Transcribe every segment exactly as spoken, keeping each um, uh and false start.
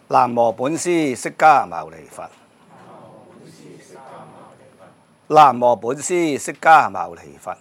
南無本師釋迦牟尼佛。南無本師釋迦牟尼佛。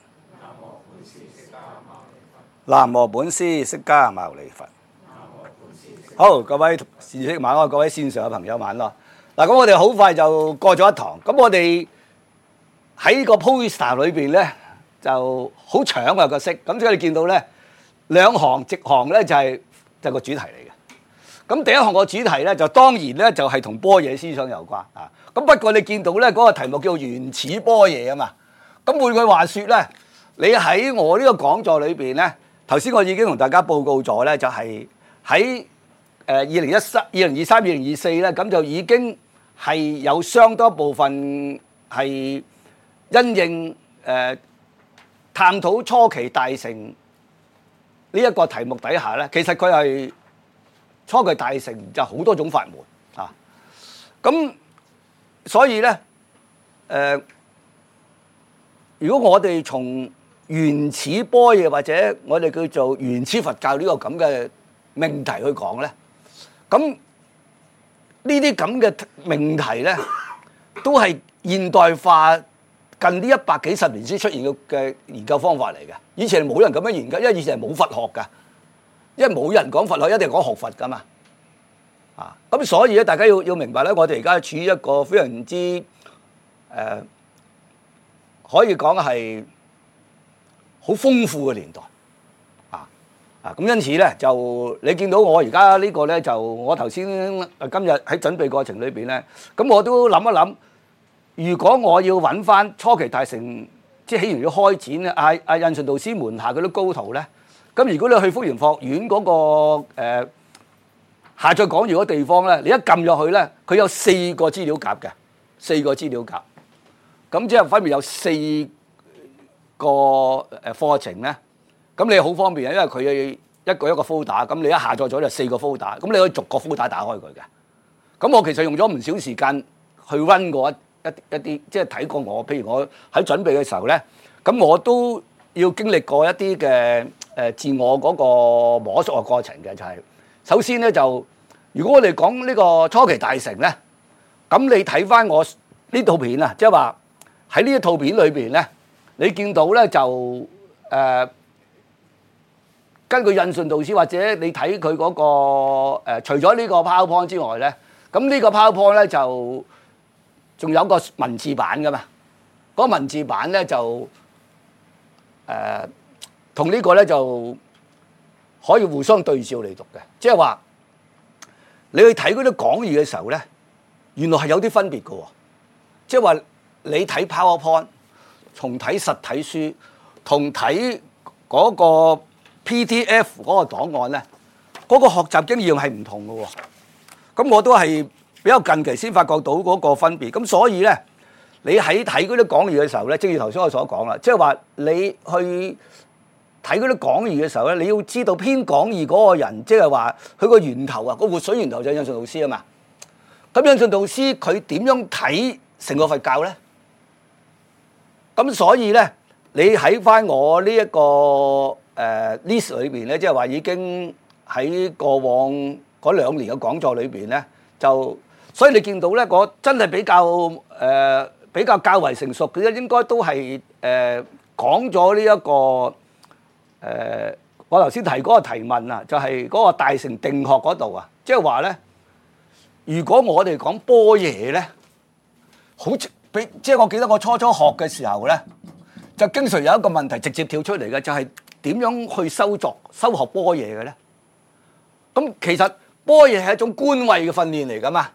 南無本師釋迦牟尼佛。好，各位善識晚安，各位線上嘅朋友晚安。嗱，咁我哋好快就過咗一堂。咁我哋喺個 poster 裏邊咧就好搶啊個色。咁所以你見到咧兩行直行咧就係就係個主題嚟嘅。咁第一行個主題咧就當然咧就係同般若思想有關啊。咁不過你見到咧嗰個題目叫原始般若啊嘛。咁換句話説咧，你喺我呢個講座裏邊咧，頭先我已經同大家報告咗咧，就係喺誒二零一三、二零二三、二零二四咧，咁就已經係有相當部分係因應誒探討初期大乘呢一個題目底下咧，其實佢係初期大乘就好多種法門啊。咁所以咧誒、呃，如果我哋從原始般若或者我哋叫做原始佛教呢個咁嘅命題去講咧，咁呢啲咁嘅命題咧，都係現代化近呢一百幾十年先出現嘅嘅研究方法嚟嘅。以前係冇人咁樣研究，因為以前係冇佛學㗎，因為冇人講佛學，一定講學佛㗎嘛。啊，咁所以咧，大家要要明白咧，我哋而家處於一個非常之誒、呃，可以講係好豐富嘅年代。啊啊，咁因此咧，就你見到我而家呢個咧，就我頭先今日喺準備過程裏邊咧，咁我都諗一諗，如果我要揾翻初期大乘，即係起源要開展咧，阿阿印順導師門下嗰啲高徒咧，咁如果你去福嚴學院嗰、那個、呃下載講義嗰地方咧，你一撳入去咧，佢有四個資料夾嘅，四個資料夾，咁即係分別有四個誒課程咧。咁你好方便啊，因為佢一個一個 folder，咁你一下載咗就四個 folder，咁你可以逐個 folder 打開佢嘅。咁我其實用咗唔少時間去 run 過一一一啲，即係睇過我，譬如我喺準備嘅時候咧，咁我都要經歷過一啲嘅誒自我嗰個摸索嘅過程嘅，就係、是。首先咧就，如果我哋講呢個初期大乘咧，咁你睇翻我呢套片啊，即係話喺呢一套片裏邊咧，你見到咧就誒、呃、根據印順導師或者你睇佢嗰個、呃、除咗呢個 PowerPoint 之外咧，咁呢個 PowerPoint 咧就仲有個文字版噶嘛，嗰、那個文字版咧就誒同、呃、呢個咧就。可以互相對照嚟讀嘅，即係話你去睇嗰啲講義嘅時候咧，原來係有啲分別嘅喎。即係話你睇 PowerPoint，同睇實體書，同睇嗰個 P D F 嗰個檔案咧，嗰、嗰個學習經驗係唔同嘅喎。咁我都係比較近期先發覺到嗰個分別。咁所以咧，你喺睇嗰啲講義嘅時候咧，正如頭先我所講啦，即係話你去睇嗰啲講義嘅時候咧，你要知道編講義嗰個人，即係話佢個源頭啊，個活水源頭就係印順導師啊嘛。咁印順導師佢點樣睇成個佛教咧？咁所以咧，你喺翻我呢、這、一個誒、呃、list 裏邊咧，即係話已經喺過往嗰兩年嘅講座裏邊咧，就所以你見到咧，我真係比較誒、呃、比較較為成熟嘅咧，應該都係誒講咗呢一個。誒、呃，我頭先提嗰個提問啊，就係、是、嗰個大乘定學嗰度啊，即係話咧，如果我哋講般若咧，好比即係我記得我初初學嘅時候咧，就經常有一個問題直接跳出嚟嘅，就係、是、點樣去修作修學般若嘅咧？咁其實般若係一種觀慧嘅訓練嚟噶嘛。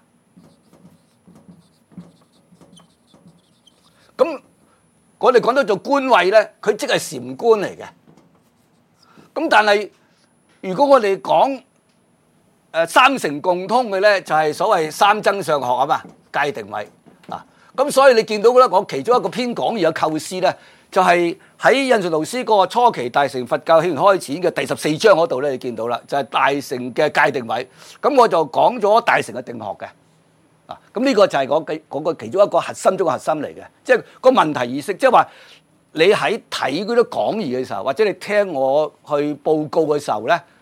咁我哋講到做觀慧咧，佢即係禪觀嚟嘅。咁但係，如果我哋講誒三乘共通嘅咧，就係、是、所謂三增上學啊嘛，戒定慧啊。咁所以你見到咧，我其中一個篇講義嘅構思咧，就係、是、喺印順導師嗰個初期大乘佛教起源開始嘅第十四章嗰度咧，你見到啦，就係、是、大乘嘅戒定慧。咁我就講咗大乘嘅定學嘅啊。咁呢個就係嗰個嗰個其中一個核心中嘅核心嚟嘅，即係個問題意識，即係話。你喺睇嗰啲講義嘅時候，或者你聽我去報告嘅時候咧，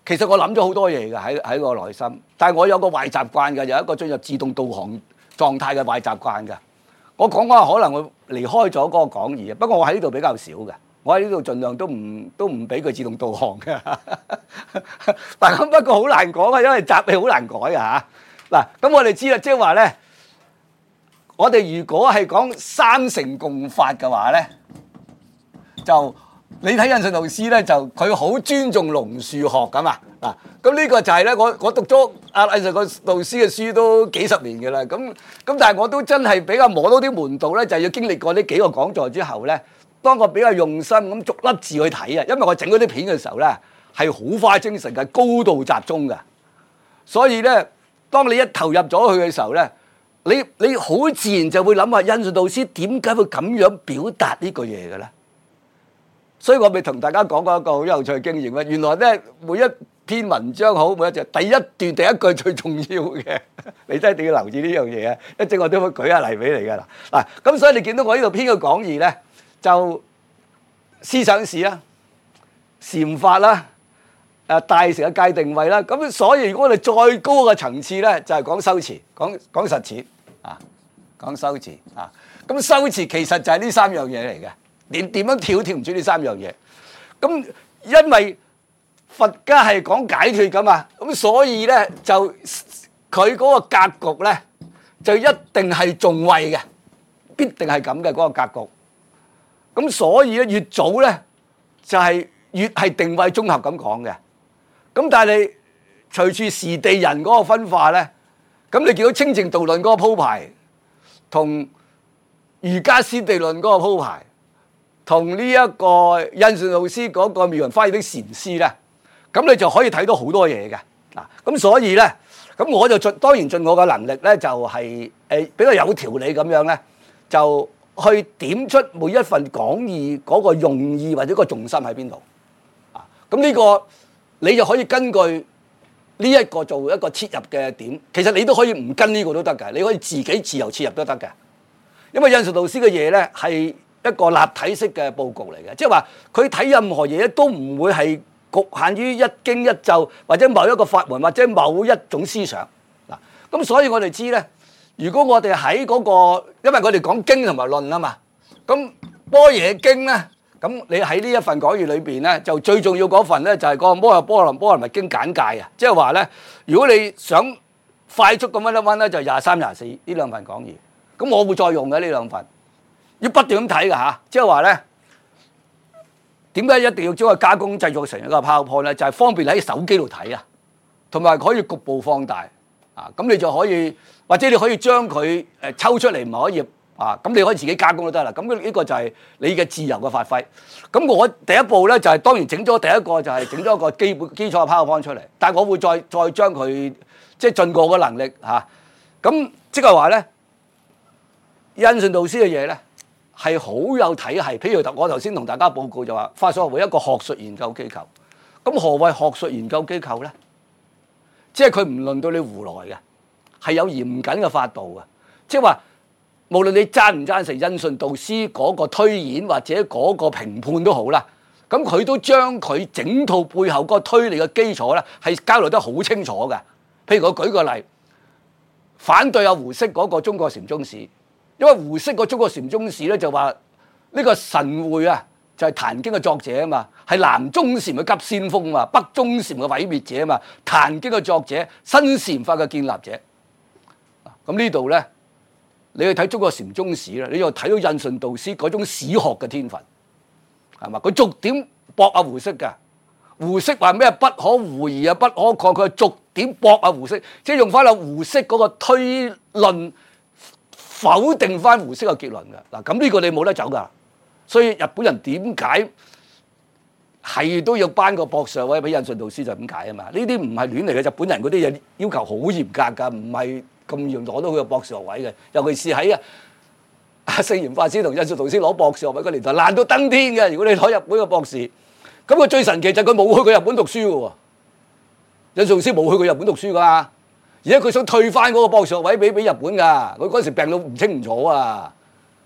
其實我諗咗好多嘢㗎喺喺我內心，但係我有個壞習慣㗎，有一個進入自動導航狀態嘅壞習慣㗎。我講講下可能我離開咗嗰個講義，不過我喺呢度比較少嘅，我喺呢度盡量都唔都唔俾佢自動導航嘅。但係不過好難講啊，因為習氣好難改啊嚇。嗱，咁我哋知啦，即係話咧，我哋如果係講三乘共法嘅話咧，就你睇印順導師咧，就佢好尊重龍樹學咁啊。嗱，咁呢個就係咧，我我讀咗阿印順導師嘅書都幾十年嘅啦。咁咁但係我都真係比較摸到啲門道咧，就係要經歷過呢幾個講座之後咧，當我比較用心咁逐粒字去睇啊，因為我整嗰啲片嘅時候咧係好花精神嘅，高度集中嘅，所以咧當你一投入咗去嘅時候咧，你你好自然就會諗下印順導師點解會咁樣表達呢個嘢嘅咧？所以我咪同大家講過一個好有趣嘅經驗咧，原來咧每一篇文章好，每一隻第一段第一句最重要嘅，你真係一定要留意呢樣嘢啊！一陣我都會舉下例俾你㗎啦。嗱，咁所以你見到我呢度編嘅講義咧，就思想史啦、禪法啦、誒大乘嘅界定位啦。咁所以如果我哋再高嘅層次咧，就係講修持、講講實踐啊，講修持啊。咁修持其實就係呢三樣嘢嚟嘅。點點樣跳跳唔出呢三樣嘢？咁因為佛家係講解脫噶嘛，咁所以咧就佢嗰個格局咧就一定係重位嘅，必定係咁嘅嗰個格局。咁所以咧越早咧就係越係定位綜合咁講嘅。咁但係你隨住時地人嗰個分化咧，咁你見到清淨道論嗰個鋪排，同瑜伽師地論嗰個鋪排。同呢一個印順導師嗰個妙雲花園的禪師咧，咁你就可以睇到好多嘢嘅嗱。咁所以咧，咁我就盡當然盡我嘅能力咧，就係誒比較有條理咁樣咧，就去點出每一份講義嗰個用意或者個重心喺邊度啊。咁呢個你就可以根據呢一個做一個切入嘅點。其實你都可以唔跟呢個都得嘅，你可以自己自由切入都得嘅。因為印順導師嘅嘢咧係一個立體式嘅佈局嚟嘅，即係話佢睇任何嘢都唔會係局限於一經一咒或者某一個法門或者某一種思想嗱。咁所以我哋知咧，如果我哋喺嗰個，因為我哋講經同埋論啊嘛，咁般若經咧，咁你喺呢一份講義裏邊咧，就最重要嗰份咧就係個摩訶波羅波羅蜜經簡介啊，即係話咧，如果你想快速咁溫一溫咧，就廿三廿四呢兩份講義，咁我會再用嘅呢兩份。要不斷咁睇㗎嚇，即係話咧，點解一定要將佢加工製作成一個 PowerPoint 咧？就係、是、方便喺手機度睇啊，同埋可以局部放大啊。咁你就可以，或者你可以將佢誒抽出嚟唔可以啊。咁你可以自己加工都得啦。咁呢個就係你嘅自由嘅發揮。咁我第一步咧就係、是、當然整咗第一個就係整咗一個基本基礎嘅 PowerPoint 出嚟，但係我會再再將佢即係盡過嘅能力嚇。咁、啊、即係話咧，印順導師嘅嘢咧。係好有體系，譬如我頭先同大家報告就話，法所學會一個學術研究機構。咁何謂學術研究機構咧？即係佢唔論到你胡來嘅，係有嚴謹嘅法度嘅。即係話，無論你贊唔贊成印順導師嗰個推演或者嗰個評判都好啦，咁佢都將佢整套背後嗰個推理嘅基礎咧，係交流得好清楚嘅。譬如我舉個例，反對阿胡適嗰個中國禪宗史。因為胡適個中國禪宗史咧就話呢個神會啊就係、是、壇經嘅作者啊嘛，係南宗禪嘅急先鋒啊嘛，北宗禪嘅毀滅者啊嘛，壇經嘅作者，新禪法嘅建立者。咁呢度咧，你去睇中國禪宗史咧，你就睇到印順導師嗰種史學嘅天分，係嘛？佢逐點駁阿胡適㗎。胡適話咩不可狐疑啊，不可抗拒，佢逐點駁阿胡適，即係用翻阿胡適嗰個推論。否定翻胡適嘅結論嘅嗱，咁呢個你冇得走噶，所以日本人點解係都要頒個博士位俾印順導師就咁解啊嘛？呢啲唔係亂嚟嘅，日本人嗰啲嘢要求好嚴格㗎，唔係咁容易攞到佢個博士學位嘅。尤其是喺啊聖嚴法師同印順導師攞博士學位嗰年代，難到登天嘅。如果你攞日本嘅博士，咁佢最神奇就係佢冇去過日本讀書嘅喎，印順導師冇去過日本讀書㗎。而家佢想退翻嗰個博士學位俾俾日本㗎，佢嗰時病到唔清唔楚啊！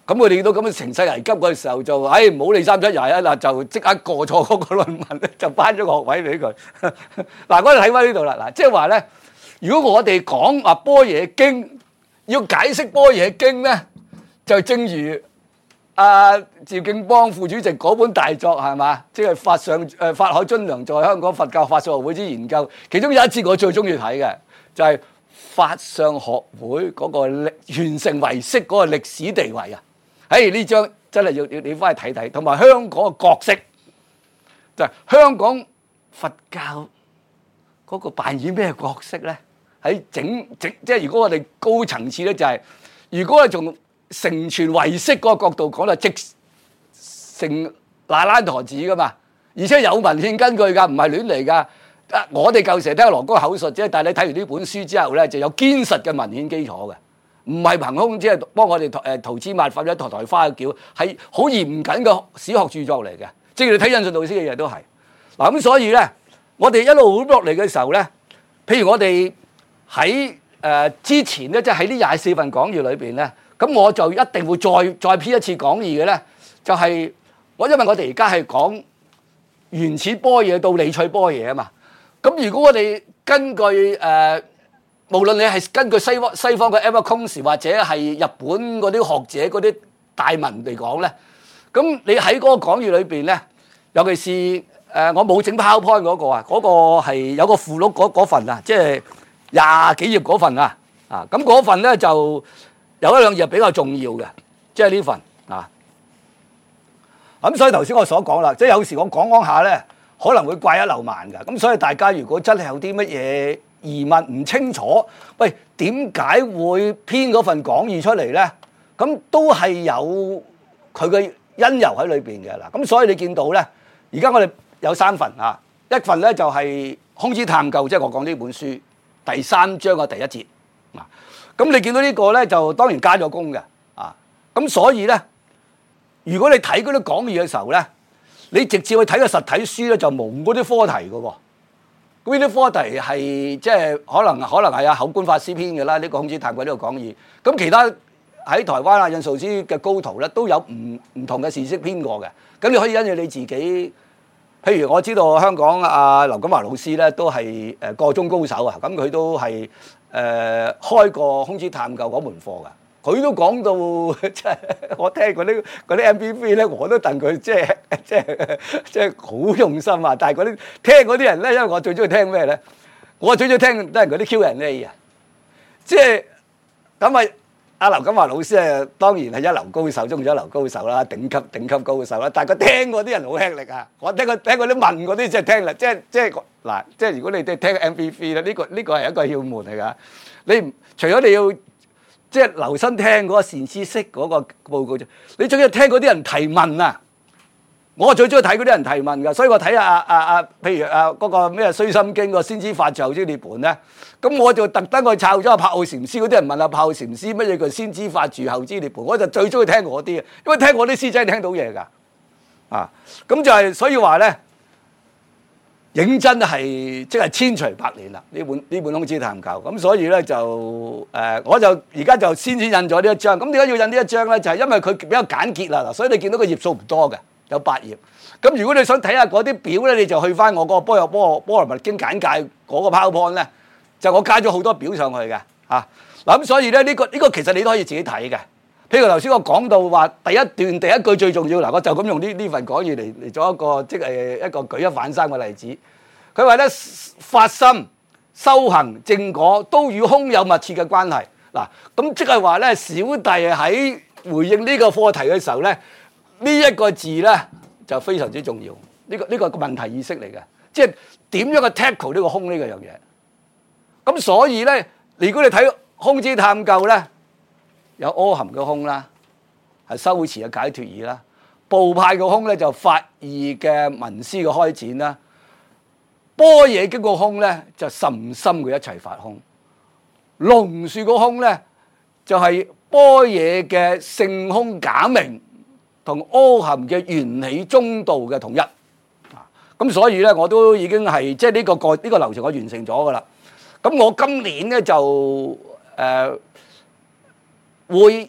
咁我哋見到咁嘅情勢危急嘅時候就，唉唔好理三七廿一啦，就即刻過錯嗰個論文咧，就頒咗個學位俾佢。嗱，我哋睇翻呢度啦，嗱，即係話咧，如果我哋講話般若經要解釋般若經咧，就正如阿趙敬邦副主席嗰本大作係嘛，即係法上誒法海津梁在香港佛教法相學會之研究，其中有一節我最中意睇嘅就係、是、法相學會嗰個歷完成唯識嗰個歷史地位啊！喺呢張真係要要你翻去睇睇，同埋香港嘅角色就係、是、香港佛教嗰個扮演咩角色咧？喺整整即係如果我哋高層次咧，就係、是、如果係從成傳唯識嗰個角度講啦，即成那蘭陀寺噶嘛，而且有文獻根據㗎，唔係亂嚟㗎。我哋舊時聽羅哥口述啫，但係你睇完呢本書之後咧，就有堅實嘅文獻基礎嘅，唔係憑空即係幫我哋誒塗脂抹粉一台台花嘅叫，係好嚴謹嘅史學著作嚟嘅。即係你睇印順導師嘅嘢都係嗱咁，所以咧，我哋一路落嚟嘅時候咧，譬如我哋喺誒之前咧，即係喺呢廿四份講義裏邊咧。咁我就一定會再再編一次講義嘅咧，就係、是、我因為我哋而家係講原始般若到理趣般若啊嘛。咁如果我哋根據誒、呃，無論你係根據西方西方嘅 Albert Consi 或者係日本嗰啲學者嗰啲大文嚟講咧，咁你喺嗰個講義裏邊咧，尤其是誒、呃、我冇整 PowerPoint 嗰個啊，嗰、那個係有個附錄嗰份啊，即係廿幾頁嗰份啊，啊咁嗰份咧就。有一兩頁比較重要嘅，即係呢份啊。咁所以頭先我所講啦，即係有時我講講下咧，可能會怪一漏萬㗎。咁所以大家如果真係有啲乜嘢疑問唔清楚，喂，點解會編嗰份講義出嚟咧？咁都係有佢嘅因由喺裏邊嘅啦。咁所以你見到咧，而家我哋有三份啊，一份咧就係空之探究，即係我講呢本書第三章嘅第一節啊。咁你見到呢個咧，就當然加咗工嘅，啊，咁所以咧，如果你睇嗰啲講義嘅時候咧，你直接去睇個實體書咧，就冇嗰啲課題嘅喎。咁呢啲課題係即係可能可能係阿口官法師編嘅啦，呢、這個空之探究呢個講義。咁其他喺台灣啊印數師嘅高徒咧，都有唔唔同嘅事蹟編過嘅。咁你可以因住你自己，譬如我知道香港阿劉錦華老師咧，都係誒個中高手啊，咁佢都係。誒、呃、開過空之探究嗰門課㗎，佢都講到即係我聽嗰啲嗰啲 M P V 咧，我都戥佢即係即係即係好用心啊！但係嗰啲聽嗰啲人咧，因為我最中意聽咩咧？我最中意聽都係嗰啲 Q and A 啊！即係咁啊，阿劉錦華老師啊，當然係一流高手中咗一流高手啦，頂級頂級高手啦。但係佢聽嗰啲人好吃力啊！我聽佢聽嗰啲問嗰啲即係聽啦，即係即係。嗱，即係如果你哋聽 M P V 咧，呢個呢個係一個竅門嚟㗎。你除咗你要即係留心聽嗰個善知識嗰個報告啫，你仲要聽嗰啲人提問啊！我最中意睇嗰啲人提問㗎，所以我睇下啊啊啊，譬如啊嗰個咩《須心經》個先知法後之涅槃咧，咁我就特登去抄咗阿柏奧禪師嗰啲人問阿柏奧禪師乜嘢叫先知法住後之涅槃，我就最中意聽嗰啲嘅，因為聽嗰啲師真係聽到嘢㗎。啊，咁就係所以話咧。認真係即係千錘百煉啦！呢本呢本空之探究咁，所以咧就誒、呃，我就而家就先先印咗呢一張。咁點解要印呢一張咧？就係、是、因為佢比較簡潔啦。嗱，所以你見到個頁數唔多嘅，有八頁。咁如果你想睇下嗰啲表咧，你就去翻我嗰個般若波波羅蜜經簡介嗰個 PowerPoint 咧，就我加咗好多表上去嘅嚇。嗱、啊、咁所以咧呢、這個呢、這個其實你都可以自己睇嘅。譬如頭先我講到話第一段第一句最重要嗱，我就咁用呢呢份講義嚟嚟做一個即係一個舉一反三嘅例子。佢話咧發心、修行、正果都與空有密切嘅關係嗱。咁即係話咧，小弟喺回應呢個課題嘅時候咧，呢、這、一個字咧就非常之重要。呢、這個呢、這個個問題意識嚟嘅，即係點樣去 tackle 呢個空呢個樣嘢。咁所以咧，如果你睇空之探究咧。有阿含嘅空啦，係修持嘅解脫義啦；部派嘅空咧就法義嘅聞思嘅開展啦；般若經個空咧就甚深嘅一切法空；龍樹個空咧就係般若嘅性空假名同阿含嘅緣起中道嘅統一。啊，咁所以咧我都已經係即係呢個個呢個流程我完成咗噶啦。咁我今年咧就誒。呃會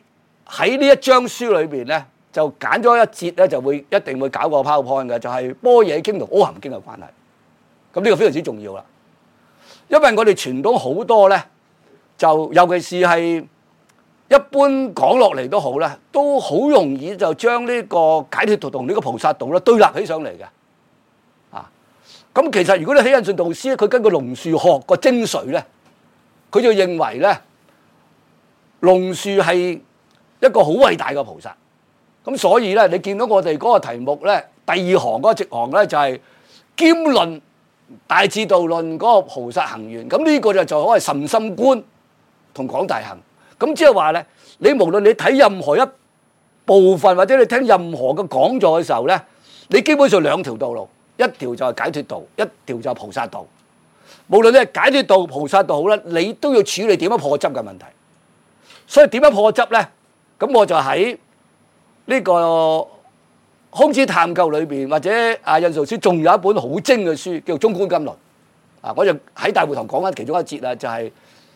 喺呢一章書裏邊咧，就揀咗一節咧，就會一定會搞個 PowerPoint 嘅，就係般若經同阿含經嘅關係。咁呢個非常之重要啦，因為我哋傳統好多咧，就尤其是係一般講落嚟都好咧，都好容易就將呢個解脫道同呢個菩薩道咧對立起上嚟嘅。啊，咁其實如果你睇印順導師咧，佢根據龍樹學個精髓咧，佢就認為咧，龍樹係一個好偉大嘅菩薩。咁所以咧，你見到我哋嗰個題目咧，第二行嗰個直行咧就係兼論大智度論嗰個菩薩行願。咁呢個就就可謂甚深觀同廣大行。咁即係話咧，你無論你睇任何一部分或者你聽任何嘅講座嘅時候咧，你基本上兩條道路，一條就係解脫道，一條就係菩薩道。無論你係解脫道、菩薩道好咧，你都要處理點樣破執嘅問題。所以點樣破執咧？咁我就喺呢個空之探究裏邊，或者啊印順導師仲有一本好精嘅書，叫做《中觀金論》。啊，我就喺大會堂講緊其中一節啊，就係、是。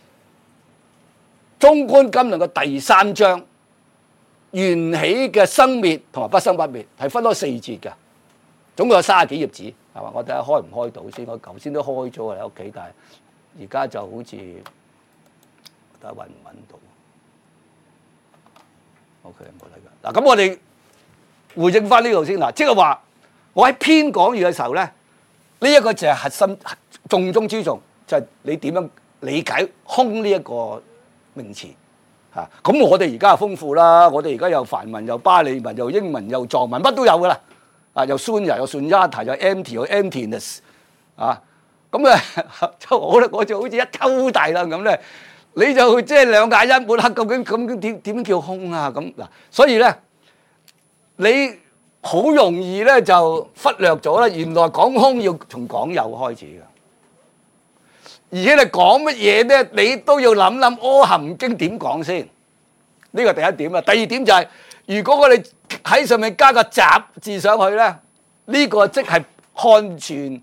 中觀金論嘅第三章，緣起嘅生滅同埋不生不滅，係分咗四節嘅，總共有三十幾頁紙，係嘛？我睇下開唔開到先。我頭先都開咗喺屋企，但係而家就好似睇下揾唔揾到。OK， 冇睇㗎。嗱，咁我哋回應翻呢度先嗱，即係話我喺篇講義嘅時候咧，呢、這、一個就係核心重中之重，就係、是、你點樣理解空呢一個名詞嚇。咁我哋而家就豐富啦，我哋而家有梵文、又巴利文、又英文、又藏文，乜都有噶啦。啊，又 sunya 又 sunyata 又 empty 又 emptiness 啊。咁啊，就我咧，我就好似一抽大啦咁咧，你就即係兩眼一抹黑，究竟咁點點叫空啊？咁嗱，所以咧，你好容易咧就忽略咗咧，原來講空要從講有開始嘅。而且你講乜嘢咧，你都要諗諗《阿含經》點講先。呢個第一點啦。第二點就係、是，如果我哋喺上面加個集字上去咧，呢、這個即係漢傳集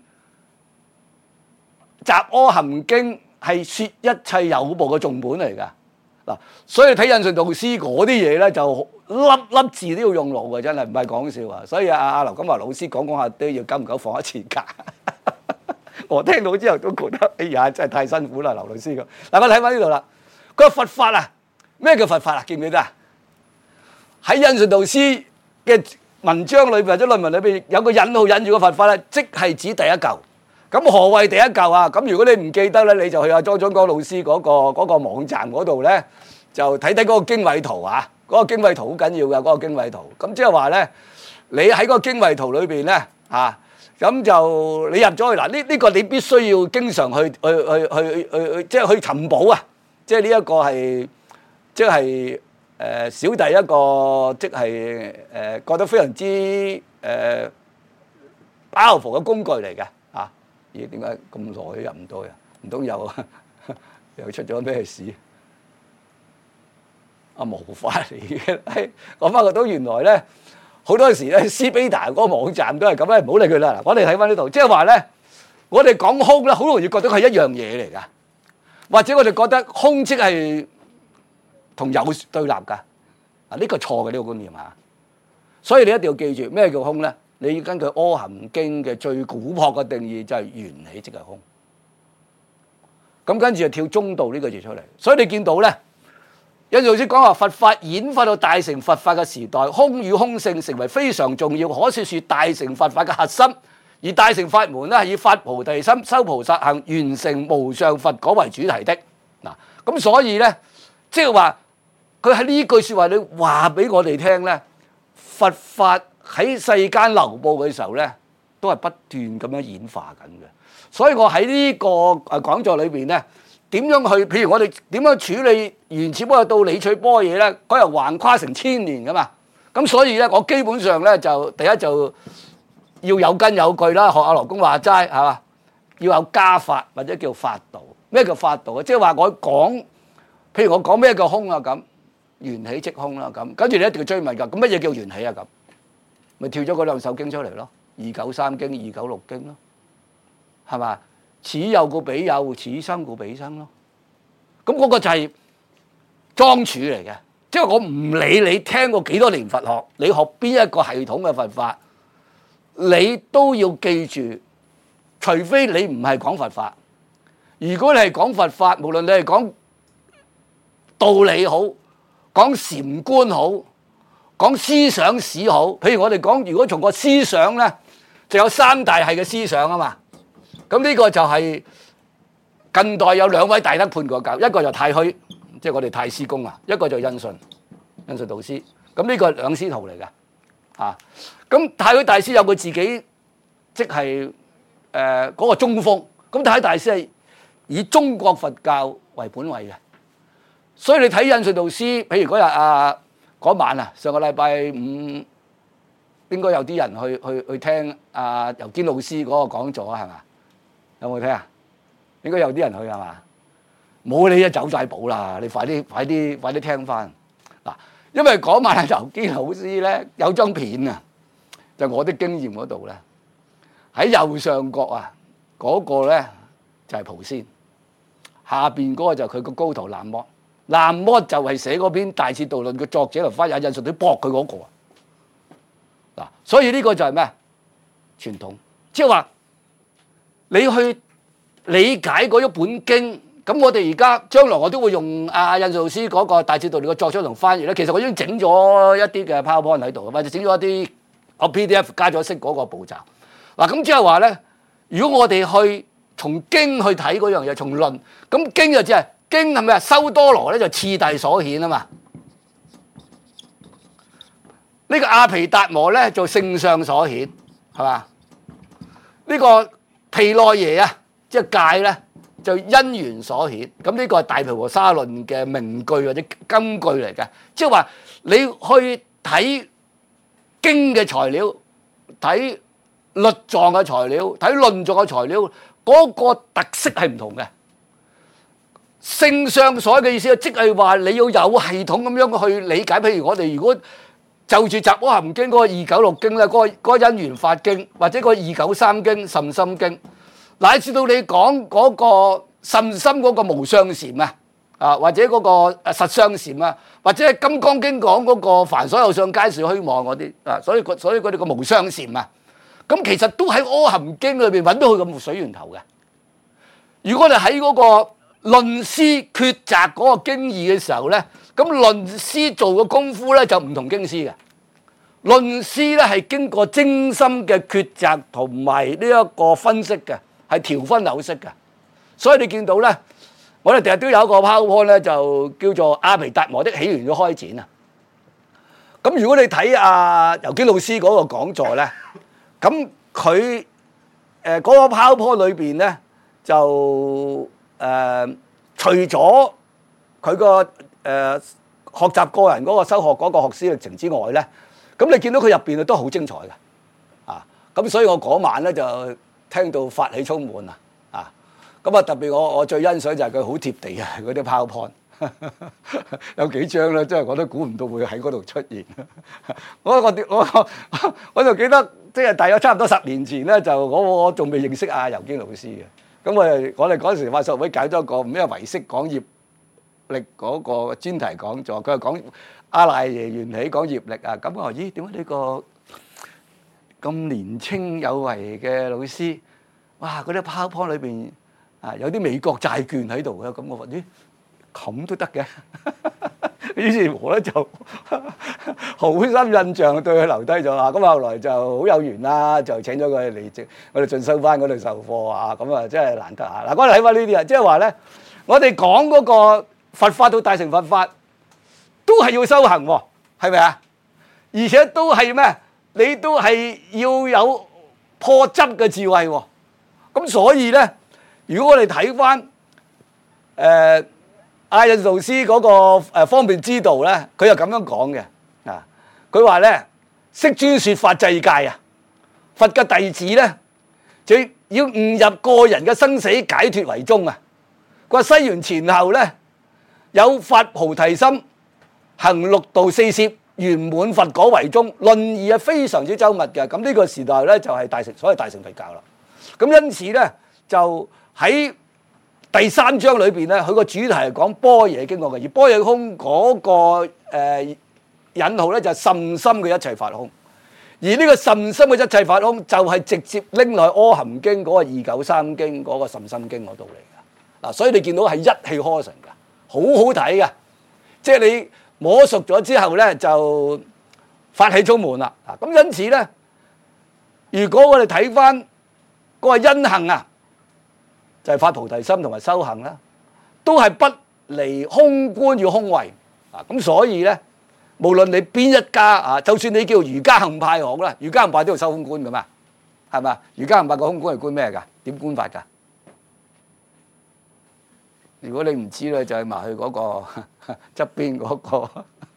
阿含經係説一切有部嘅重本嚟㗎。嗱，所以睇印順導師嗰啲嘢咧，就粒粒字都要用腦嘅，真係唔係講笑啊！所以阿阿劉錦華老師講講下都要久唔久放一次假。我聽到之後都覺得，哎呀，真係太辛苦啦，劉老師咁。嗱，我睇翻呢度啦，佢個佛法啊，咩叫佛法啊？記唔記得啊？喺印順導師嘅文章裏邊或者論文裏邊有個引號引住個佛法咧，即係指第一嚿。咁何謂第一嚿啊？咁如果你唔記得咧，你就去阿莊章江老師嗰個嗰個網站嗰度咧，就睇睇嗰個經緯圖啊。嗰個經緯圖好緊要㗎，嗰個經緯圖。咁即係話咧，你喺嗰個經緯圖裏邊咧，啊。咁就你入咗去嗱，呢、這、呢個你必須要經常去去去去去去，即係去尋寶啊！即係呢一個係，即係誒小弟一個，即係誒覺得非常之誒 powerful 嘅工具嚟嘅啊！咦？點解咁耐都入唔到呀？唔通又又出咗咩事？啊，無法嚟嘅，講翻個都原來咧。好多時咧，斯比達嗰個網站都係咁咧，唔好理佢啦。嗱，我哋睇翻呢度，即係話咧，我哋講空咧，好容易覺得係一樣嘢嚟噶，或者我哋覺得空即係同有對立噶。啊，呢個錯嘅呢個觀念啊。所以你一定要記住咩叫空咧？你要根據《阿含經》嘅最古樸嘅定義，就係緣起即係空。咁跟住就跳中道呢個字出嚟，所以你見到咧。印順導師講話，佛法演化到大乘佛法嘅時代，空與空性成為非常重要，可說是大乘佛法嘅核心。而大乘法門咧係以發菩提心、修菩薩行、完成無上佛果為主題的。嗱，咁所以咧，即係話佢喺呢句説話，你話俾我哋聽咧，佛法喺世間流布嘅時候咧，都係不斷咁樣演化緊嘅。所以我喺呢個誒講座裏邊咧。點樣去？譬如我哋點樣處理原始般若到理趣般若咧？佢又橫跨成千年噶嘛。咁所以咧，我基本上咧就第一就要有根有據啦。學阿羅公話齋係嘛，要有家法或者叫法道。咩叫法道啊？即係話我講，譬如我講咩叫空啊咁，緣起即空啦咁。跟住你一定要追問㗎。咁乜嘢叫緣起啊咁？咪跳咗嗰兩首經出嚟咯，二九三經、二九六經咯，係嘛？此有故彼有，此生故彼生咯。咁嗰個就係莊處嚟嘅。 即係我唔理你聽過幾多年佛學，你學邊一個系統嘅佛法，你都要記住，除非你唔係講佛法。如果你係講佛法，無論你係講道理好，講禪觀好，講思想史好，譬如我哋講，如果從個思想咧，就有三大系嘅思想啊嘛。咁呢個就係近代有兩位大德判過教，一個就太虛，即係我哋太師公啊，一個就印順，印順導師。咁呢個係兩師徒嚟嘅啊。咁太虛大師有佢自己，即係誒嗰個中鋒。咁太虛大師係以中國佛教為本位嘅，所以你睇印順導師，譬如嗰日啊嗰晚啊，上個禮拜五應該有啲人去去去聽阿尤堅老師嗰個講座啊，係嘛？有冇聽啊？應該有啲人去係嘛？冇你啊走晒寶啦！你快啲快啲快啲聽翻嗱，因為嗰晚阿尤堅老師咧有張片啊，就我的經驗嗰度咧，喺右上角啊嗰個咧就係蒲仙。下邊嗰個就係佢個高徒南摩，南摩就係寫嗰篇《大徹度論》嘅作者嚟，翻引印順去駁佢嗰個嗱，所以呢個就係咩傳統，即係話你去理解嗰一本經，咁我哋而家將來我都會用阿印順老師嗰個《大徹度論》嘅作者同翻譯咧，其實我已經整咗一啲嘅 PowerPoint 喺度，或者整咗一啲我 P D F 加咗色嗰個步驟嗱，咁即係話咧，如果我哋去從經去睇嗰樣嘢，從論咁經就只係經係咩啊？修多羅咧就次第所顯啊嘛。呢個阿毗達摩咧就性相所顯，係嘛？呢個毗奈耶啊，即係戒咧就因緣所顯。咁呢個係大毗婆沙論嘅名句或者金句嚟嘅，即係話你去睇經嘅材料，睇律藏嘅材料，睇論藏嘅材料。嗰個特色係唔同嘅，性相所嘅意思即係話你要有系統咁樣去理解。譬如我哋如果就住《雜阿含經》嗰個二九六經咧，嗰、嗰個嗰個因緣法經，或者個二九三經、甚深經，乃至到你講嗰個甚深嗰個無相禪啊，啊或者嗰個實相禪啊，或者係《金剛經》講嗰個凡所有相皆是虛妄嗰啲啊，所以所以佢哋個無相禪啊。咁其實都喺《阿含經》裏邊揾到佢個水源頭嘅。如果你喺嗰個論師抉擇嗰個經義嘅時候咧，咁論師做嘅功夫咧就唔同經師嘅。論師咧係經過精心嘅抉擇同埋呢一個分析嘅，係條分剖析嘅。所以你見到咧，我哋第日都有一個 PowerPoint 咧，就叫做《阿毗達摩的起源與開展》啊。咁如果你睇阿尤堅老師嗰個講座咧，咁佢誒嗰個 PowerPoint 裏邊咧，就誒、呃、除咗佢個誒學習個人嗰個修學嗰個學師歷程之外咧，咁你見到佢入邊啊都好精彩嘅啊！咁所以我嗰晚咧就聽到法喜充滿啊！啊咁啊特別我我最欣賞就係佢好貼地啊嗰啲 PowerPoint。有幾張咧，真係我都估唔到會喺嗰度出現。我我我我就記得，即係大約差唔多十年前咧，就我我仲未認識阿尤堅老師嘅。咁我哋我哋嗰陣時法術會搞咗個咩唯識講業力嗰個專題講座，佢係講阿賴耶緣起講業力啊。咁我話咦，點解呢個咁年青有為嘅老師，哇嗰啲 PowerPoint 裏邊啊有啲美國債券喺度嘅，咁我話咦？咁都得嘅，於是乎咧就好深印象對佢留低咗啊！咁後來就好有緣啦，就請咗佢嚟我哋進修班嗰度授課啊！咁啊真係難得啊！嗱，我哋睇翻呢啲啊，即係話咧，我哋講嗰個佛法到大乘佛法，都係要修行喎，係咪啊？而且都係咩？你都係要有破執嘅智慧喎。咁所以咧，如果我哋睇翻誒，呃阿印導師嗰個誒方便之道咧，佢又咁樣講嘅啊！佢話咧，釋尊説法制戒啊，佛嘅弟子咧就要悟入個人嘅生死解脫為宗啊！佢話西元前後咧有發菩提心，行六道四攝，圓滿佛果為宗，論義係非常之周密嘅。咁呢個時代咧就係大乘，所謂大乘佛教啦。咁因此咧就喺第三章裏邊咧，佢個主題係講般若經嗰嘅，而般若空嗰、那個誒、呃、引號咧就係甚深嘅一切法空。而呢個甚深嘅一切法空就係直接拎落去《阿含經》嗰個二九三經嗰個甚深經嗰度嚟㗎。嗱，所以你見到係一氣呵成㗎，好好睇㗎。即係你摸熟咗之後咧，就法喜充滿啦。啊，咁因此咧，如果我哋睇翻嗰個因行啊，就係、是、發菩提心同埋修行啦，都係不離空觀與空慧。啊，咁所以咧。無論你邊一家啊，就算你叫瑜伽行派好啦，瑜伽行派都要修空觀噶嘛，係嘛？瑜伽行派個空觀係觀咩㗎？點觀法㗎？如果你唔知咧，就係埋去嗰個側邊嗰個。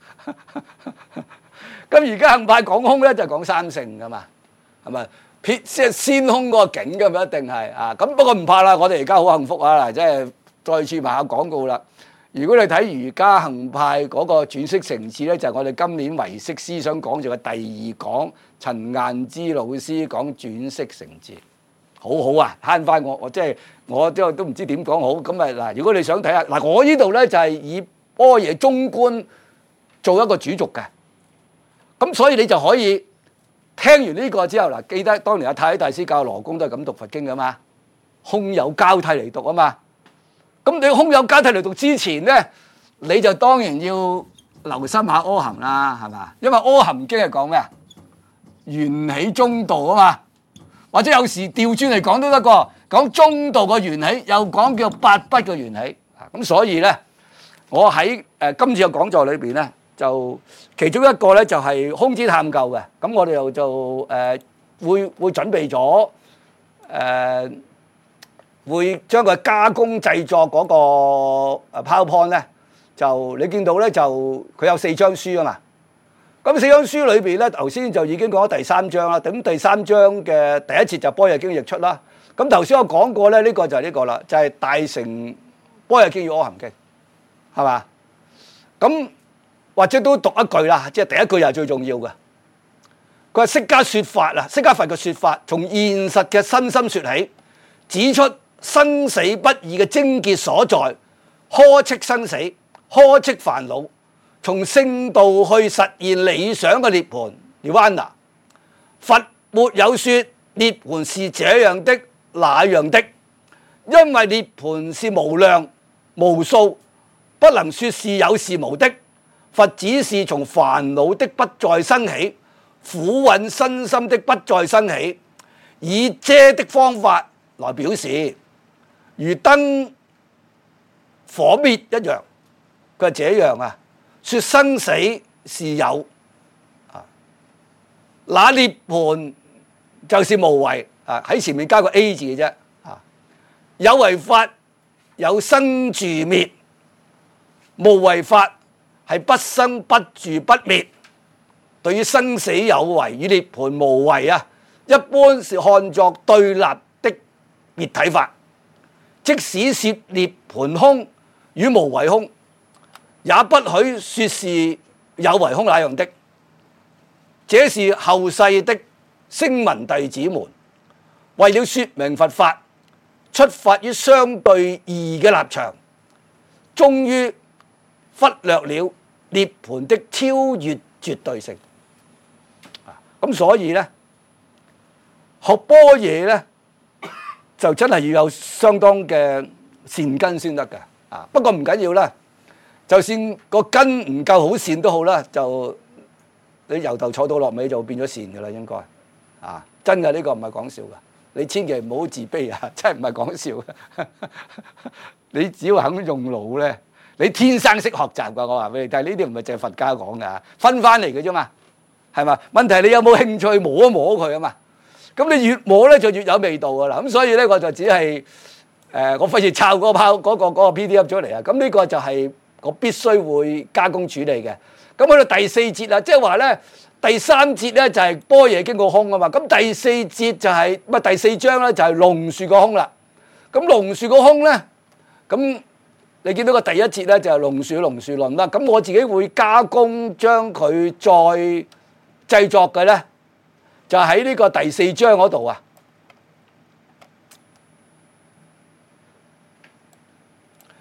咁瑜伽行派講空咧，就講三性噶嘛，係咪？撇即係先空嗰個境㗎嘛，一定係啊。咁不過唔怕啦，我哋而家好幸福啊！嗱，即係再次賣下廣告啦。如果你睇瑜伽行派嗰個轉識成智咧，就係、是、我哋今年唯識思想講座嘅第二講，陳雁之老師講轉識成智，好好啊，慳翻我我即係我都都唔知點講好。咁啊嗱，如果你想睇下嗱，我呢度咧就係、是、以般若中觀做一個主軸嘅，咁所以你就可以聽完呢個之後嗱，記得當年阿太大師教羅公都係咁讀佛經噶嘛，空有交替嚟讀啊嘛。咁你空有交替嚟讀之前咧，你就當然要留心下阿含啦，係嘛？因為阿含經係講咩啊？緣起中道啊嘛，或者有時調轉嚟講都得個，講中道個緣起，又講叫八不嘅緣起。咁所以咧，我喺誒、呃、今次嘅講座裏邊咧，就其中一個咧就係、是、空之探究嘅。咁我哋又就誒、呃、會會準備咗誒。呃會將佢加工製作嗰個 PowerPoint 咧，就你見到咧就佢有四張書啊嘛。咁四張書裏邊咧，頭先就已經講咗第三章啦。咁第三章嘅第一節就般若經譯出啦。咁頭先我講過咧，呢、這個就係呢個啦，就係、是、大乘般若經與阿含經，係嘛？咁或者都讀一句啦，即係第一句又係最重要嘅。佢話釋迦說法啊，釋迦佛嘅說法，從現實嘅身心說起，指出生死不二嘅症結所在，呵斥生死，呵斥煩惱，從聖道去實現理想嘅涅槃。Nirvana，佛沒有說涅槃是這樣的那樣的，因為涅槃是無量無數，不能說是有是無的。佛只是從煩惱的不再生起，苦蘊身心的不再生起，以遮的方法來表示。如燈火滅一樣，佢係這樣啊！說生死是有啊，那涅槃就是無為啊！喺前面加個 A 字嘅啫啊！有為法有生住滅，無為法係不生不住不滅。對於生死有為與涅槃無為啊，一般是看作對立的別睇法。即使是涅槃空與無為空，也不許說是有為空那樣的。這是後世的聲聞弟子們為了說明佛法，出發於相對異嘅立場，終於忽略了涅槃的超越絕對性。咁所以呢，學般若呢，就真係要有相當嘅善根先得㗎，啊！不過唔緊要啦，就算個根唔夠好善都好啦，就你由頭坐到落尾就變咗善㗎啦，應該啊！真嘅，呢個唔係講笑㗎，你千祈唔好自卑啊！真係唔係講笑嘅，你只要肯用腦咧，你天生識學習㗎。我話俾你聽，呢啲唔係淨係佛家講㗎，分翻嚟嘅啫嘛，係嘛？問題你有冇興趣摸一摸佢啊嘛？咁你越摸咧就越有味道㗎啦，咁所以咧我就只係誒、呃、我費事抄嗰炮嗰個嗰個 P D F 咗嚟啊，咁呢個就係我必須會加工處理嘅。咁去到第四節啦，即係話咧第三節咧就係般若經過空啊嘛，咁第四節就係唔係第四章咧就係龍樹個空啦。咁龍樹個空咧，咁你見到個第一節咧就係龍樹龍樹論啦。咁我自己會加工將佢再製作嘅咧。就喺呢個第四章嗰度啊，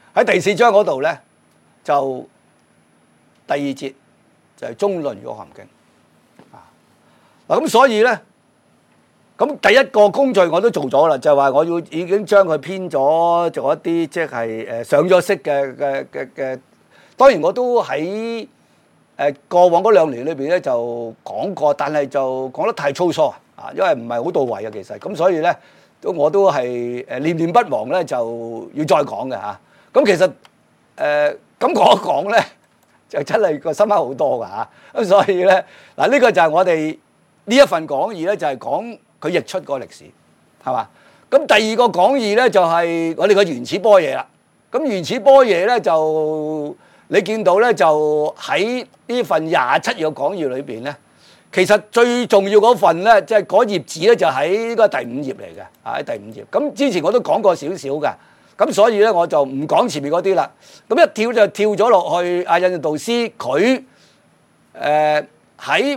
喺第四章嗰度咧，就第二節就係中論與可含經啊。嗱咁所以咧，咁第一個工序我都做咗啦，就係話我要已經將佢編咗做一啲即係誒上咗色嘅嘅嘅嘅。當然我都喺誒過往嗰兩年裏邊咧就講過，但係就講得太粗疏啊，因為唔係好到位啊其實。咁所以咧，都我都係誒念念不忘咧，就要再講嘅嚇。咁其實誒咁講一講咧，就真係個深刻好多㗎嚇。咁所以咧嗱，呢個就係我哋呢一份講義咧，就係講佢譯出個歷史，係嘛？咁第二個講義咧就係我哋個原始般若啦。咁原始般若咧就你見到咧就喺呢份廿七頁嘅講義裏邊咧，其實最重要嗰份咧，即係嗰頁紙咧就喺呢個第五頁嚟嘅，啊喺第五頁。咁之前我都講過少少嘅。咁所以咧，我就唔講前面嗰啲啦。咁一跳就跳咗落去阿印度導師佢誒喺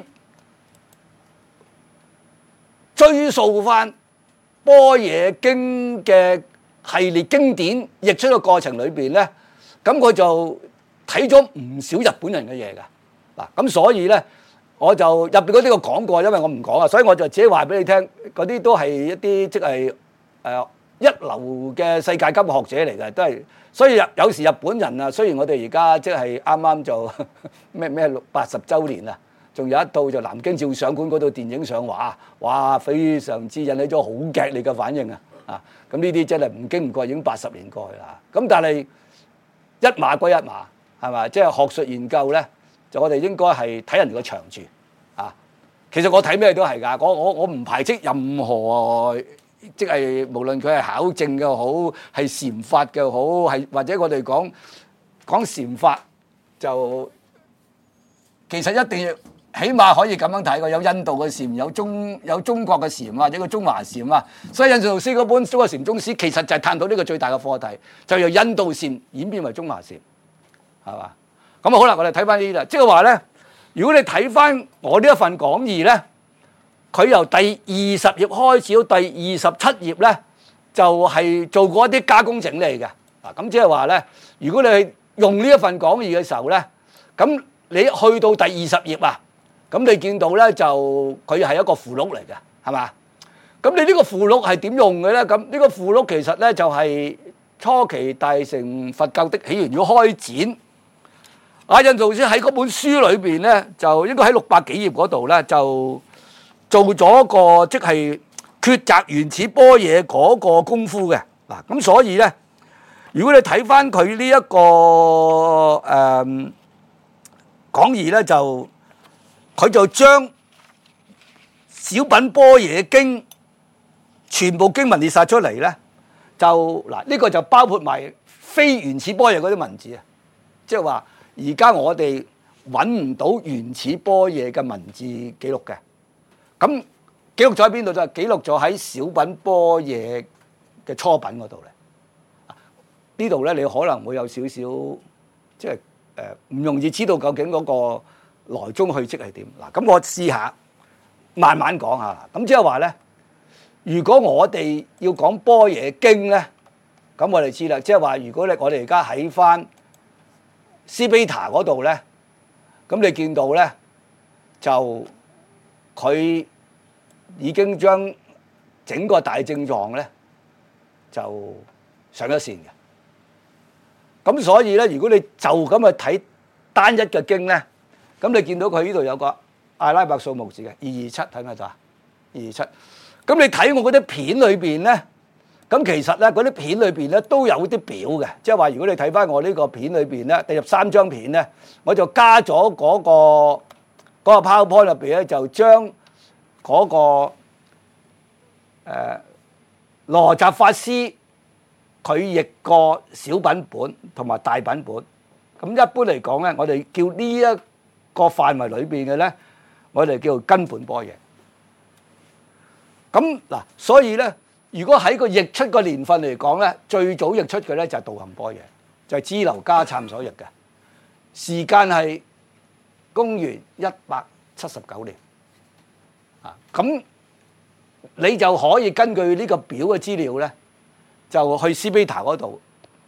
追溯翻般若經嘅系列經典譯出嘅過程裏邊咧，咁佢就睇咗唔少日本人嘅嘢㗎。嗱，咁所以咧，我就入邊嗰啲我講過，因為我唔講啊，所以我就自己話俾你聽，嗰啲都係一啲即係誒。呃一流嘅世界級學者嚟嘅，都係，所以有有時日本人啊，雖然我哋而家即係啱啱就咩咩六八十週年啊，仲有一套就南京照相館嗰套電影上畫，哇，非常之引起咗好劇烈嘅反應啊！啊，咁呢啲真係唔經唔覺已經八十年過去啦。咁但係一碼歸一碼，係嘛？即係學術研究咧，就我哋應該係睇人哋個長處啊。其實我睇咩都係㗎，我我我唔排斥任何。即係無論佢係考證嘅好，係禪法嘅好，係或者我哋講講禪法，就其實一定要起碼可以咁樣睇嘅，有印度嘅禪，有中有中國嘅禪或者個中華禪啊。所以印度導師嗰本《中國禪宗史》其實就係探討呢個最大嘅課題，就由印度禪演變為中華禪，係嘛？咁啊好啦，我哋睇翻呢啲啦，即係話咧，如果你睇翻我呢一份講義咧。佢由第二十頁開始到第二十七頁咧，就係、是、做過一啲加工整理嘅。嗱，咁即係話咧，如果你係用呢一份講義嘅時候咧，咁你去到第二十頁啊，咁你見到咧就佢係一個附錄嚟嘅，係嘛？咁你呢個附錄係點用嘅咧？咁呢個附錄其實咧就係、是、初期大乘佛教的起源與開展。阿印度先喺嗰本書裏邊咧，就應該喺六百幾頁嗰度咧就。做咗個即係抉擇原始般若嗰個功夫嘅嗱，咁所以咧，如果你睇翻佢呢一個誒、呃、講義咧，就佢就將小品般若經全部經文列晒出嚟咧，就嗱呢、這個就包括埋非原始般若嗰啲文字啊，即係話而家我哋揾唔到原始般若嘅文字記錄嘅。咁記錄咗喺邊度？就係記錄咗喺小品般若嘅初品嗰度咧。呢度咧，你可能會有少少即係誒唔容易知道究竟嗰個來中去跡係點。嗱，咁我試下慢慢講下。咁即係話咧，如果我哋要講般若經咧，咁我哋知啦。即係話，如果你我哋而家喺翻斯比塔嗰度咧，咁你見到咧就佢。已經將整個大正藏咧就上咗線嘅，咁所以咧，如果你就咁去睇單一嘅經咧，咁你見到佢呢度有個阿拉伯數目字嘅二二七，睇唔睇到啊？二二七，咁你睇我嗰啲片裏邊咧，咁其實咧嗰啲片裏邊咧都有啲表嘅，即係話如果你睇翻我呢個片裏邊咧，第十三張片咧，我就加咗嗰個嗰個 PowerPoint 入邊咧，就將嗰、那個誒、呃、羅什法師佢譯過小品本同埋大品本，咁一般嚟講咧，我哋叫呢一個範圍裏邊嘅咧，我哋叫根本般若。咁嗱，所以咧，如果喺個譯出個年份嚟講咧，最早譯出嘅咧就係道行般若，就係支婁迦讖所譯嘅，時間係公元一百七十九年。啊，咁你就可以根據呢個表嘅資料咧，就去斯比塔嗰度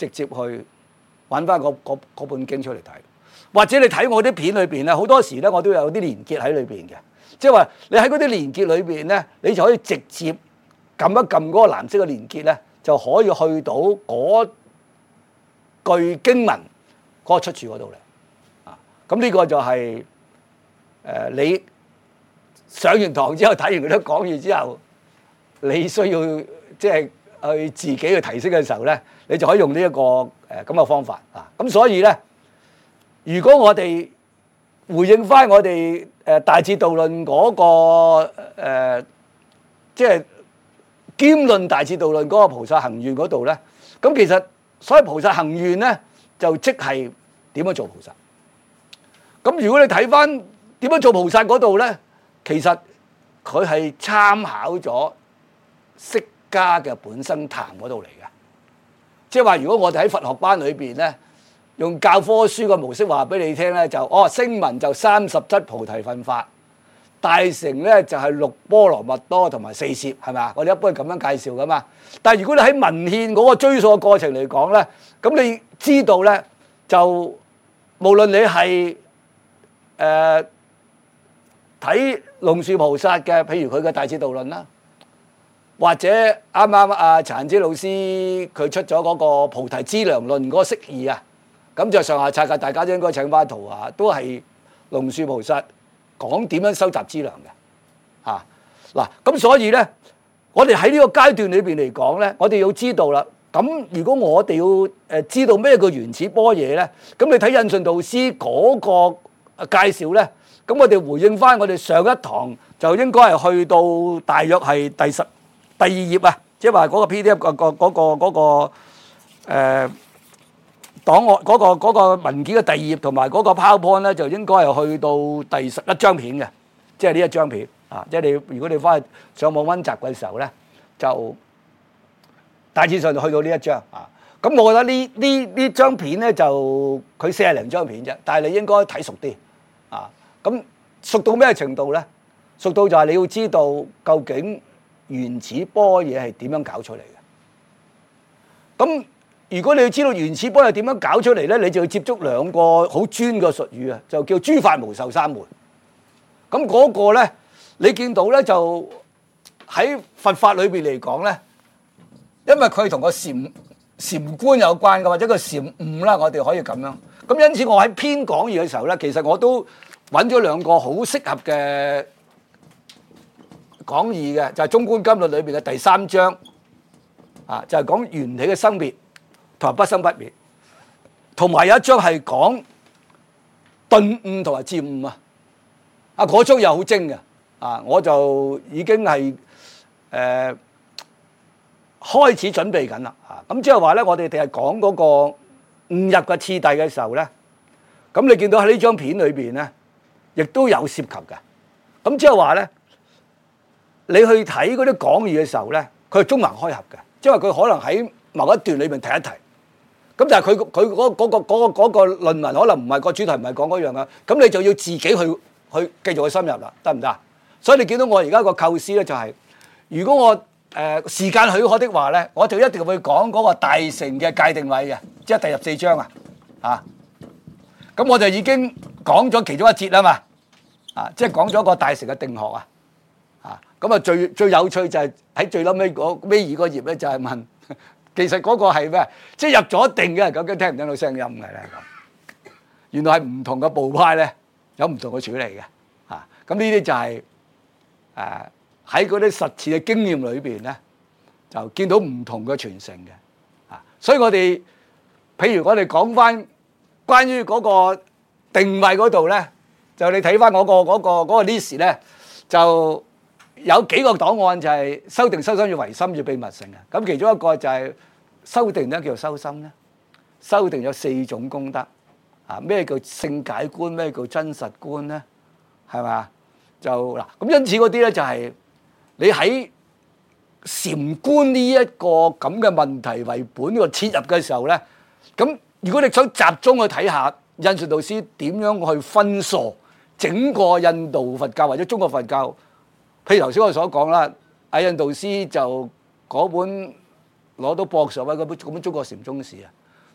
直接去揾翻嗰嗰本經出嚟睇，或者你睇我啲片裏邊咧，好多時咧我都有啲連結喺裏邊嘅，即係話你喺嗰啲連結裏邊咧，你就可以直接撳一撳嗰個藍色嘅連結咧，就可以去到嗰句經文嗰個出處嗰度嚟。啊，咁呢個就係、是、誒、呃、你上完堂之後睇完佢啲講義之後，你需要即係去自己去提升嘅時候咧，你就可以用呢、這、一個誒咁嘅方法啊。咁所以咧，如果我哋回應翻我哋誒大智度論嗰、那個誒，即、呃、係、就是、兼論大智度論嗰個菩薩行願嗰度咧，咁其實所謂菩薩行願咧，就即係點樣做菩薩。咁如果你睇翻點樣做菩薩嗰度咧，其實佢係參考咗釋迦嘅本生談嗰度嚟嘅，即係話如果我哋喺佛學班裏邊咧，用教科書嘅模式話俾你聽咧，就哦聲聞就三十七菩提分法，大乘咧就係六波羅蜜多同埋四攝，係咪啊？我哋一般係咁樣介紹噶嘛。但係如果你喺文獻嗰個追溯嘅過程嚟講咧，咁你知道咧，就無論你係誒睇龍樹菩薩嘅，譬如佢嘅《大智度論》啦，或者啱啱阿陳之老師佢出咗嗰個《菩提資糧論》嗰個釋義啊，咁就上下冊嘅，大家都應該請翻圖啊，都係龍樹菩薩講點樣收集資糧嘅嚇嗱。咁、啊、所以咧，我哋喺呢個階段裏邊嚟講咧，我哋要知道啦。咁如果我哋要誒知道咩叫原始般若咧，咁你睇印順導師嗰個介紹咧，咁我哋回應翻我哋上一堂就應該係去到大約係第十第二頁啊，即係話嗰個 P D F 個、嗰個嗰、嗰個嗰、嗰個誒檔案嗰個嗰個文件嘅第二頁同埋嗰個 PowerPoint 咧，就應該係去到第十一張片嘅，即係呢一張片啊！即係你如果你翻去上網溫習嘅時候咧，就大致上就去到呢一張啊。咁我覺得呢呢呢張片咧就佢四廿零張片啫，但係你應該睇熟啲啊。咁熟到咩程度咧？熟到就係你要知道究竟原始般若係點樣搞出嚟嘅。咁如果你要知道原始般若點樣搞出嚟咧，你就要接觸兩個好專嘅術語啊，就叫諸法無受三門。咁嗰個咧，你見到咧就喺佛法裏邊嚟講咧，因為佢同個禪禪觀有關嘅，或者個禪悟啦，我哋可以咁樣。咁因此我喺編講義嘅時候咧，其實我都揾咗兩個好適合嘅講義嘅，就係《中觀今論》裏邊嘅第三章啊，就係講緣起嘅生滅同埋不生不滅，同埋有一章係講頓悟同埋漸悟啊。啊，嗰章又好精嘅啊，我就已經係誒、呃、開始準備緊啦啊。咁即係話咧，我哋哋係講嗰個悟入嘅次第嘅時候咧，咁你見到喺呢張片裏邊咧，亦都有涉及嘅。咁即係話咧，你去睇嗰啲講義嘅時候咧，佢係中橫開合嘅，即係話佢可能喺某一段裏邊提一提。咁但係佢佢嗰嗰個嗰個嗰個論文可能唔係個主題，唔係講嗰樣嘅，咁你就要自己去去繼續去深入啦，得唔得？所以你見到我而家個構思咧，就係如果我誒時間許可的話咧，我就一定會講嗰個大乘嘅界定位嘅，即係第十四章啊，啊，咁我就已經講咗其中一節啦嘛，啊，即係講咗個大乘嘅定學啊，啊，咁啊最最有趣就係喺最撚尾嗰尾二個頁咧，就係問。其實嗰個係咩？即係入咗定嘅，究竟聽唔聽到聲音嘅咧？咁原來係唔同嘅部派咧，有唔同嘅處理嘅。嚇，咁呢啲就係誒喺嗰啲實踐嘅經驗裏邊咧，就見到唔同嘅傳承嘅。嚇，所以我哋譬如我哋講翻關於嗰個定位嗰度咧，就你睇翻我個嗰個嗰個 list 咧，就。有幾個檔案就係修定、修心與唯心與秘密性嘅，咁其中一個就係修定咧，叫做修心咧。修定有四種功德，啊，咩叫性解觀？咩叫真實觀咧？係咪？就嗱，咁因此嗰啲咧就係你喺禪觀呢一個咁嘅問題為本個切入嘅時候咧，咁如果你想集中去睇下印順導師點樣去分疏整個印度佛教或者中國佛教。譬如頭先我所講啦，阿印導師就嗰本攞到博士位嗰本嗰本《中國禪宗史》啊，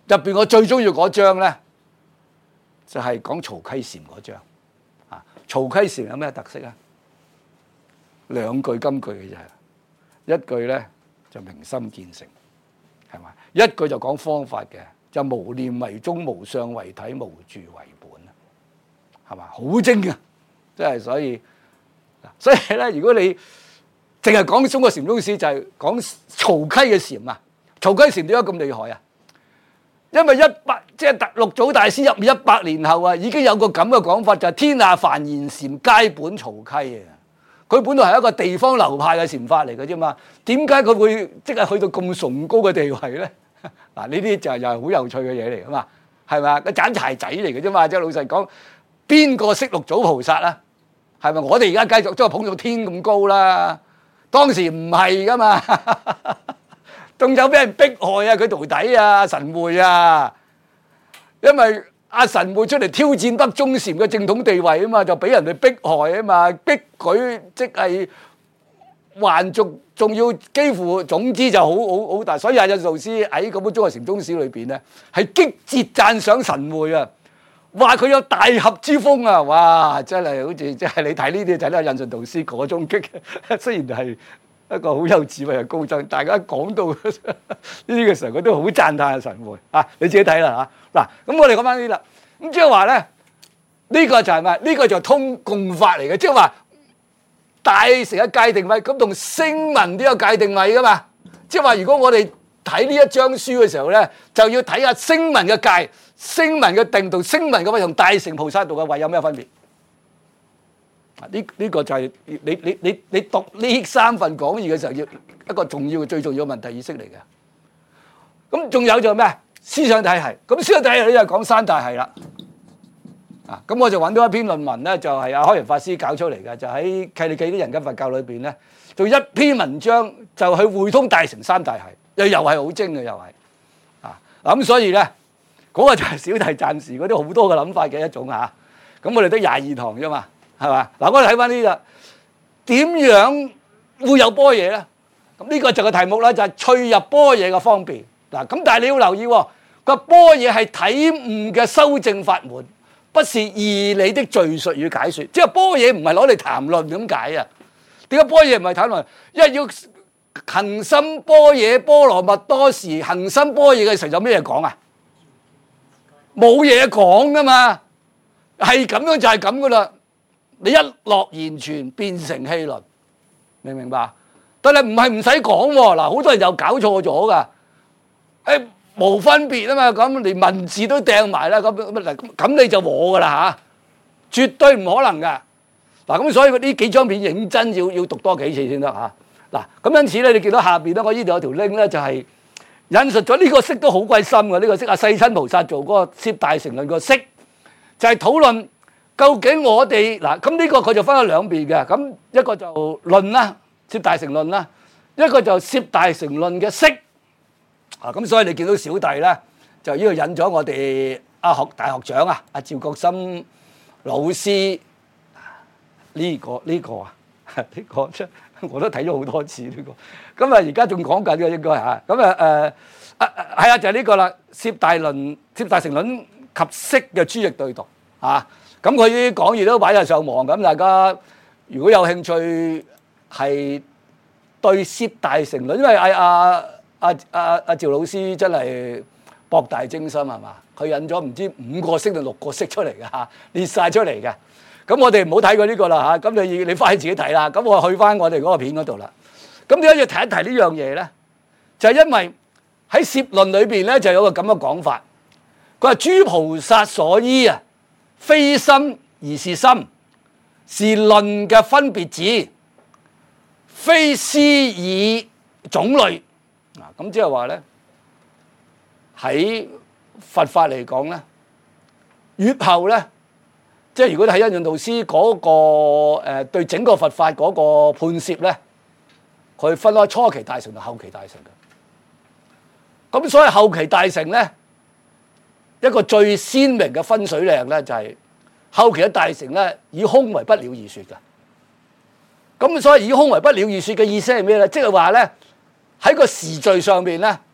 入邊我最中意嗰章咧，就係講曹溪禪嗰章。啊，曹溪禪有咩特色啊？兩句金句嘅啫，一句咧就明心見性，係嘛？一句就講方法嘅，就無念為宗，無相為體，無住為本啊，係嘛？好精嘅，即係所以，所以咧，如果你淨係講中國禪宗史，就係講曹溪嘅禪啊。曹溪禪點解咁厲害啊？因為一百即係六祖大師入面一百年後啊，已經有個咁嘅講法，就係天下梵言禪皆本曹溪啊。佢本來係一個地方流派嘅禪法嚟嘅啫嘛，點解佢會即係去到咁崇高嘅地位咧？嗱，呢啲就係又係好有趣嘅嘢嚟噶嘛，係咪啊？個斬柴仔嚟嘅啫嘛，即係老實講，邊個識六祖菩薩啊？係咪？我哋而家繼續將佢捧到天咁高啦，當時唔係噶嘛。仲有俾人迫害啊！佢徒弟啊，神會啊，因為阿神會出嚟挑戰北宗禪嘅正統地位啊嘛，就俾人哋迫害啊嘛，逼佢即係還俗，仲要幾乎總之就好好好大。所以阿印度師喺嗰本《中國禪宗史》裏邊咧，係激切讚賞神會啊，話佢有大俠之風啊！哇，真係好似即係你睇呢啲就係印度導師嗰種激，雖然係一個好有智慧嘅高僧，大家講到呢啲嘅時候，佢都好讚歎神會啊！你自己睇啦嚇。嗱，咁我哋講翻呢啲啦。咁即係話咧，呢個就係咩？呢個就係通共法嚟嘅，即係話大乘嘅界定位，咁同聲聞都有界定位噶嘛。即係話，如果我哋睇呢一章書嘅時候咧，就要睇下聲聞嘅界、聲聞嘅定同聲聞嘅位同大乘菩薩道嘅位有咩分別？呢呢個就係你你你你讀呢三份講義嘅時候，要一個重要嘅最重要嘅問題意識嚟嘅。咁仲有就咩？思想體系。咁思想體系咧就講三大系啦。啊，咁我就揾到一篇論文咧，就係阿開陽法師搞出嚟嘅，就喺契利記啲人間佛教裏邊咧，做一篇文章就去匯通大乘三大系，又又係好精嘅，又係啊。咁所以咧，嗰個就係小弟暫時嗰啲好多嘅諗法嘅一種嚇。咁我哋得廿二堂啫嘛。係嘛？嗱，我哋睇翻呢個點樣會有般若咧？咁呢個就個題目啦，就係趣入般若嘅方便。嗱，咁但係你要留意喎，個般若係體悟嘅修正法門，不是義理的敘述與解説。即係般若唔係攞嚟談論咁解啊？點解般若唔係談論？因為要行深般若波羅蜜多時，行深般若嘅時候有咩嘢講啊？冇嘢講噶嘛，係咁樣就係咁噶啦。你一落言傳變成戲論，明唔明白？但係唔係唔使講喎，嗱，好多人又搞錯咗噶，誒冇分別啊嘛，咁連文字都掟埋啦，咁咁咁你就和噶啦嚇，絕對唔可能噶。嗱，咁所以呢幾張片認真要要讀多幾次先得嚇。嗱，咁因此咧，你見到下邊咧，我呢度有條 link 咧，就係引述咗呢個釋都好鬼深嘅，呢個釋阿世親菩薩做嗰個攝大乘論個釋，就係討論。究竟我哋嗱咁呢個佢就分咗兩邊嘅，咁一個就論啦，攝大乘論啦，一個就攝大乘論嘅釋啊，咁所以你見到小弟咧就呢度引咗我哋阿學大學長啊，阿趙國深老師呢個呢個啊呢個真我都睇咗好多次呢個，咁啊而家仲講緊嘅應該嚇，咁啊誒啊係啊就係呢個啦，攝大論攝大乘論及釋嘅諸譯對讀啊。咁佢啲講義都擺晒上網，咁大家如果有興趣係對攝大乘論，因為阿阿阿阿阿趙老師真係博大精深係嘛，佢引咗唔知五個釋定六個釋出嚟嘅嚇，列晒出嚟嘅。咁我哋唔好睇過呢個啦嚇，咁你你翻去自己睇啦。咁我去翻我哋嗰個片嗰度啦。咁點解要提一提呢樣嘢咧？就係因為喺攝論裏邊咧就有個咁嘅講法，佢話諸菩薩所依啊，非心而是心，是論嘅分別字，非思議種類。嗱，咁即係話咧，喺佛法嚟講咧，越後咧，即係如果你睇印度師嗰個誒對整個佛法嗰個判攝咧，佢分開初期大乘同後期大乘嘅。咁所以後期大乘咧，一個最鮮明嘅分水嶺咧，就係後期嘅大乘咧，以空為不了義説嘅。咁所以以空為不了義説嘅意思係咩咧？即係話咧，喺個時序上邊咧，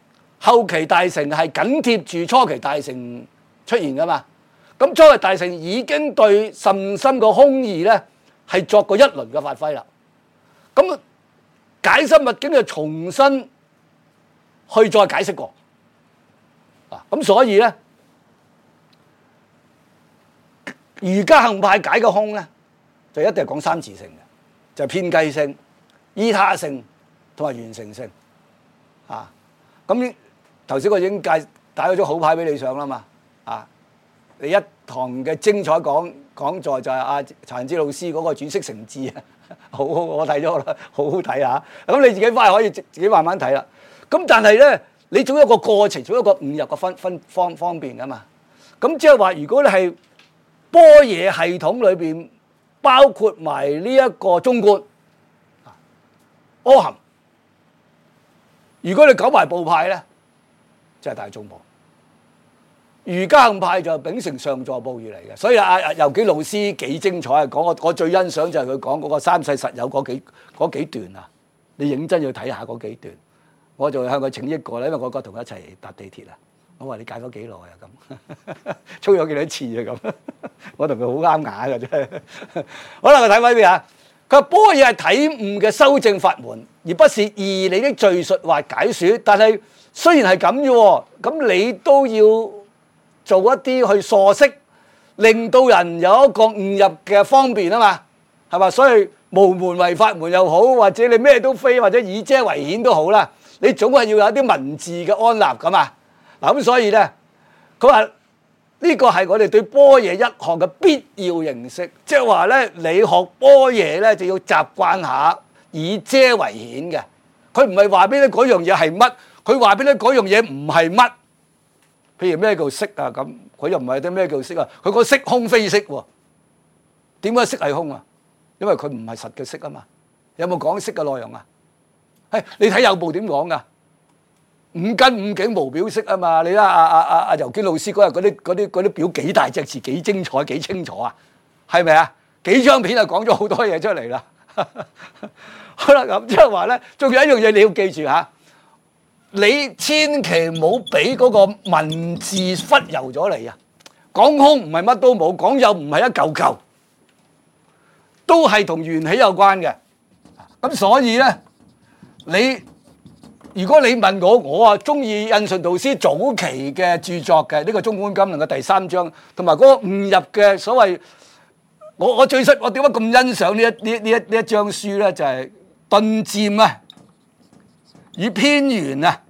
後期大乘係緊貼住初期大乘出現噶嘛。咁初期大乘已經對甚深個空義咧係作過一輪嘅發揮啦。咁解深密經就重新去再解釋過。啊，咁所以咧，瑜伽行派解嘅空咧，就一定係講三自性嘅，就係遍計性、依他性同埋緣成性。啊，咁頭先我已經介帶咗張好牌俾你上啦嘛。啊，你一堂嘅精彩講講座就係阿陳之老師嗰個轉識成智啊，好好我睇咗啦，好好睇下。咁你自己翻去可以自己慢慢睇啦。咁但係咧，你總有一個過程，總有一個悟入嘅分分方方便噶嘛。咁即係話，如果你係般若系統裏邊包括埋呢一個中觀阿含，如果你講埋部派咧，就係大眾部。瑜伽行派就係秉承上座部義嚟嘅。所以阿阿游紀老師幾精彩啊！講我我最欣賞就係佢講嗰個三世實有嗰幾嗰幾段啊，你認真要睇下嗰幾段。我就向佢請益過啦，因為我哥同佢一齊搭地鐵啊。我話你解咗幾耐啊？咁操咗幾多次啊？咁我同佢好啱牙嘅啫。好啦，我睇翻邊啊？佢話般若係體悟嘅修正法門，而不是義理的敘述或解說。但係雖然係咁啫，咁你都要做一啲去疏釋，令到人有一個悟入嘅方便啊嘛，係嘛？所以無門為法門又好，或者你咩都非，或者以遮為顯都好啦。你總係要有一啲文字嘅安立噶嘛。嗱，咁所以咧，佢話呢個係我哋對般若一項嘅必要認識，即係話咧，你學般若咧就要習慣下以遮為顯嘅。佢唔係話俾你嗰樣嘢係乜，佢話俾你嗰樣嘢唔係乜。譬如咩叫色啊？咁佢又唔係啲咩叫色啊？佢講色空非色喎。點解色係空啊？因為佢唔係實嘅色啊嘛。有冇講色嘅內容啊？誒，你睇有部點講噶？五根五境無表色啊嘛！你睇阿阿阿阿游堅老師嗰日嗰啲嗰啲嗰啲表幾大隻字，幾精彩，幾清楚啊？係咪啊？幾張片就講咗好多嘢出嚟啦。好啦，咁即係話咧，仲有一樣嘢你要記住嚇，你千祈唔好俾嗰個文字忽悠咗你啊！講空唔係乜都冇，講有唔係一嚿嚿，都係同緣起有關嘅。咁所以咧，你如果你問我，我啊中意印順導師早期嘅著作嘅呢、這個《中觀金論》嘅第三章，同埋嗰個悟入嘅所謂，我我最識我點解咁欣賞呢一呢呢一呢一章書咧？就係頓漸啊，與偏圓啊，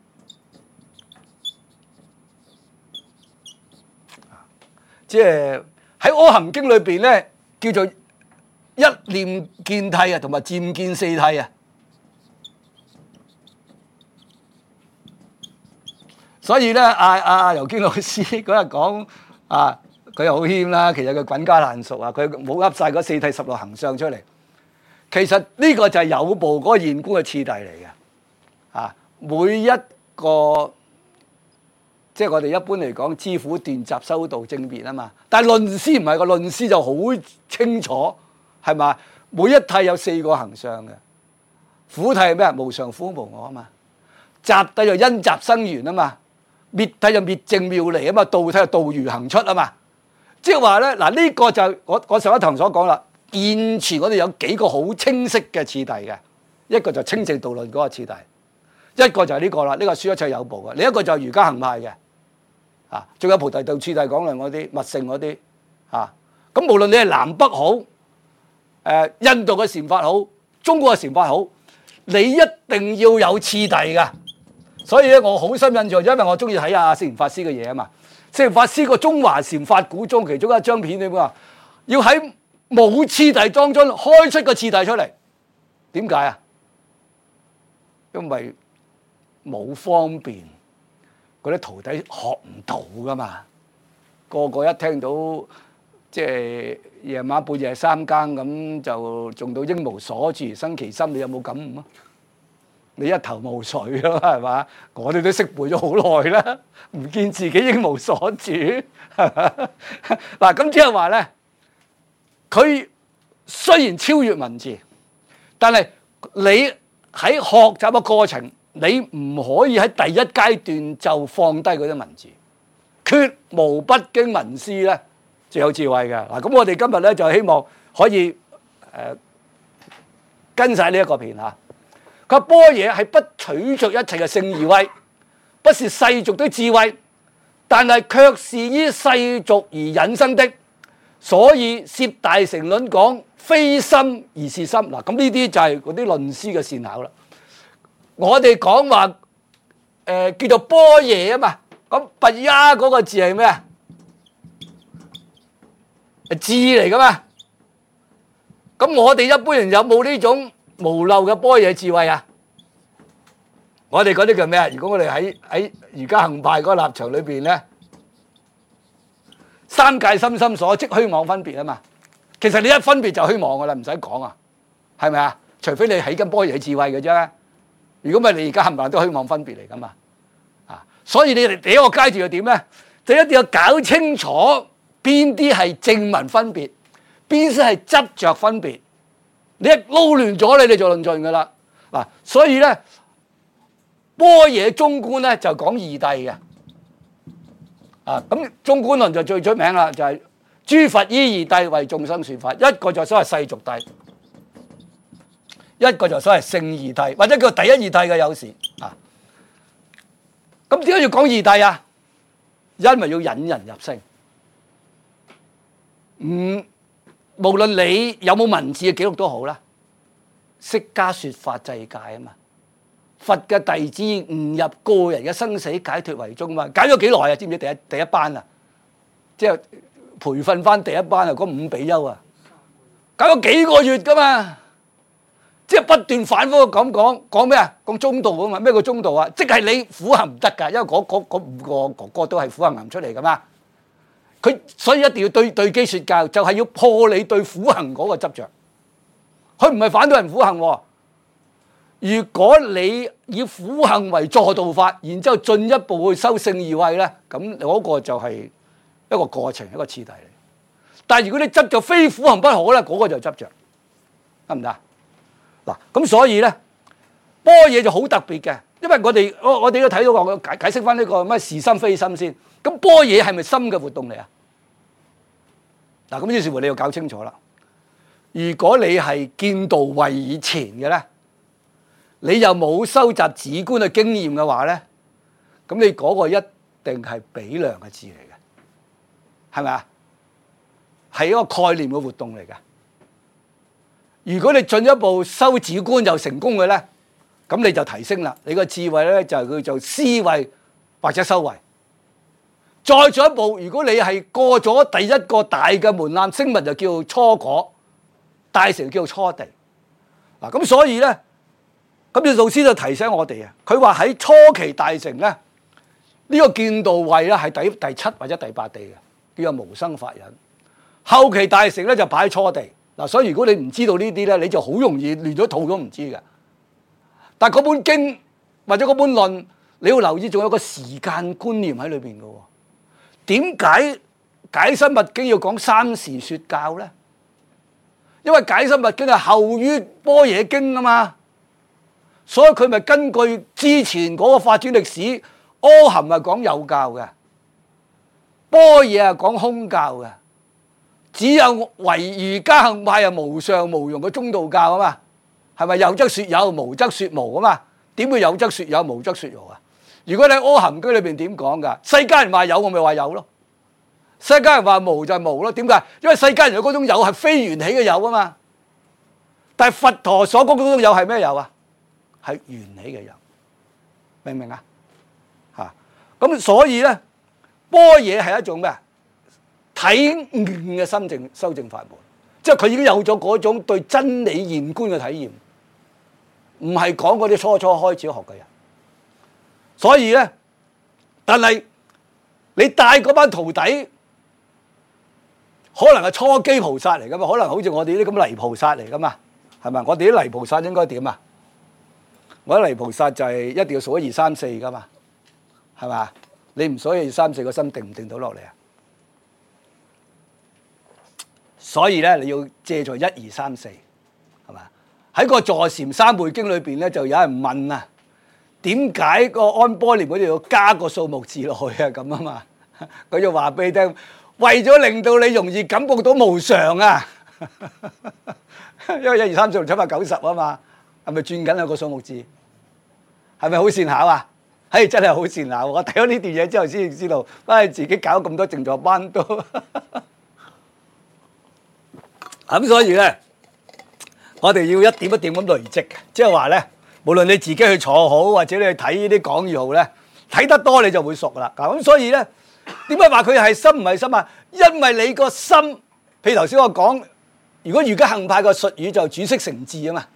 即係喺《阿含經》裏邊咧，叫做一念見諦啊，同埋漸見四諦啊。所以咧，阿阿游堅老師嗰日講啊，佢又好謙啦。其實佢滾瓜爛熟啊，佢冇噏晒嗰四諦十六行相出嚟。其實呢個就係有部嗰個現觀嘅次第嚟嘅。啊，每一個即係我哋一般嚟講，知苦斷集修道正別啊嘛。但係論師唔係，個論師就好清楚，係嘛？每一諦有四個行相嘅。苦諦係咩啊？無常苦無我啊嘛。集諦就因集生緣啊嘛。滅諦就滅正妙離啊嘛，道諦就道如行出啊嘛，即係話咧嗱，呢個就我我上一堂所講啦。現前我哋有幾個好清晰嘅次第嘅，一個就清淨道論嗰個次第，一個就係呢個啦，呢個書一切有部嘅，另一個就係瑜伽行派嘅，啊，仲有菩提道次第講論嗰啲密乘嗰啲，啊，咁無論你係南北好，誒、呃，印度嘅禪法好，中國嘅禪法好，你一定要有次第㗎。所以咧，我好深印象，因為我中意睇下聖嚴法師嘅嘢啊嘛。聖嚴法師個《中華禪法古》中其中一張片，你話要喺冇次第當中開出個次第出嚟，點解啊？因為冇方便，嗰啲徒弟學唔到噶嘛。個個一聽到即係夜晚半夜三更咁，就中到應無所住生其心，你有冇感悟啊？你一頭霧水咯，係嘛？我哋都識背咗好耐啦，唔見自己應無所住。嗱，咁即係話咧，佢雖然超越文字，但係你喺學習嘅過程， 你唔可以喺第一階段就放低嗰啲文字，絕無不經文思咧，就有智慧嘅。嗱，咁我哋今日咧就希望可以誒、呃、跟晒呢一個片嚇。佢話般若係不取着一切嘅聖義慧，不是世俗的智慧，但係卻是於世俗而引生的。所以攝大乘論講非心而是心。嗱，咁呢啲就係嗰啲論師嘅善巧啦。我哋講話誒叫做般若啊嘛，咁拔呀嗰個字係咩啊？係智嚟噶嘛？咁我哋一般人有冇呢種無漏嘅般若智慧啊？我哋嗰啲叫咩啊？如果我哋喺喺而家行派嗰個立場裏邊咧，三界心心所即虛妄分別啊嘛。其實你一分別就虛妄噶啦，唔使講啊，係咪啊？除非你起緊般若智慧嘅啫。如果唔係，你而家冚唪唥都虛妄分別嚟噶嘛？啊，所以你哋第一個階段要點咧？就一定要搞清楚邊啲係正文分別，邊啲係執着分別。你一撈亂咗，你哋就論盡噶啦。嗱，所以咧，般若中觀咧就講二諦嘅。啊，咁中觀論就最出名啦，就係、是、諸佛依二諦為眾生說法，一個就所謂世俗諦。一個就所謂聖二諦，或者叫第一二諦嘅有時啊。咁點解要講二諦啊？因為要引人入聖。嗯，無論你有冇文字嘅記錄都好啦，釋迦說法制戒啊嘛。佛嘅弟子悟入個人嘅生死解脫為宗嘛。解咗幾耐啊？知唔知第一第一班啊？即係培訓翻第一班啊，嗰五比丘啊，搞咗幾個月噶嘛。即係不斷反覆咁講，講咩啊？講中道啊嘛。咩叫中道啊？即係你苦行唔得㗎，因為嗰嗰嗰五個哥哥都係苦行行出嚟㗎嘛。佢所以一定要對對機説教，就係要破你對苦行嗰個執着。佢唔係反對人苦行喎。如果你以苦行為助道法，然之後進一步去修聖義慧咧，咁嗰個就係一個過程，一個次第嚟。但係如果你執着非苦行不可咧，嗰個就執着，得唔得？嗱，咁所以咧，般若就好特別嘅，因為我哋我我哋都睇到個解解釋翻呢個咩是心非心先。咁般若係咪心嘅活動嚟啊？嗱，咁於是乎你要搞清楚啦。如果你係見道位以前嘅咧，你又冇收集止觀嘅經驗嘅話咧，咁你嗰個一定係比量嘅字嚟嘅，係咪啊？係一個概念嘅活動嚟嘅。如果你進一步修止觀又成功嘅咧，咁你就提升啦。你個智慧咧就係叫做思維或者修為。再進一步，如果你係過咗第一個大嘅門檻，聲聞就叫初果，大乘叫初地。嗱，咁所以咧，咁啲老師就提醒我哋啊，佢話喺初期大乘咧，呢、這個見道位咧係第第七或者第八地嘅，叫做無生法忍。後期大乘咧就擺喺初地。嗱，所以如果你唔知道呢啲咧，你就好容易亂咗肚都唔知嘅。但係嗰本經或者嗰本論，你要留意，仲有個時間觀念喺裏邊嘅喎。點解解深密經要講三時説教咧？因為解深密經係後於般若經啊嘛，所以佢咪根據之前嗰個發展歷史，阿含係講有教嘅，般若係講空教嘅。只有唯瑜伽行派係無上無庸嘅中道教啊嘛，係咪有則説有，無則説無啊嘛？點會有則説有，無則説無啊？如果你喺阿含經裏邊點講㗎？世間人話有，我咪話有咯；世間人話無就係無咯。點解？因為世間人嗰種有係非緣起嘅有啊嘛。但係佛陀所講嗰種有係咩有啊？係緣起嘅有，明唔明啊？嚇！咁所以咧，般若係一種咩啊？體悟嘅心證修正法門，即係佢已經有咗嗰種對真理現觀嘅體驗，唔係講嗰啲初初開始學嘅人。所以咧，但係你帶嗰班徒弟，可能係初機菩薩嚟噶嘛，可能好似我哋啲咁泥菩薩嚟噶嘛，係咪？我哋啲泥菩薩應該點啊？我啲泥菩薩就係一定要數一二三四噶嘛，係嘛？你唔數一二三四，個心定唔定到落嚟啊？所以咧，你要借助一二三四，係嘛？喺個坐禪三昧經裏邊咧，就有人問啊， 點解個安波念嗰度要加個數目字落去啊？咁啊嘛，佢就話俾你聽，為咗令到你容易感覺到無常啊，因為一二三四六七八九十啊嘛，係咪轉緊兩個數目字？係咪好善巧啊？係真係好善巧。我睇咗呢段嘢之後先知道，唉，自己搞咁多靜坐班都咁，所以咧，我哋要一點一點咁累積嘅，即係話咧。無論你自己去坐好，或者你去睇呢啲講義號咧，睇得多你就會熟啦。咁所以咧，點解話佢係心唔係心啊？因為你個心，譬如頭先我講，如果瑜伽行派個術語就主色成智啊嘛。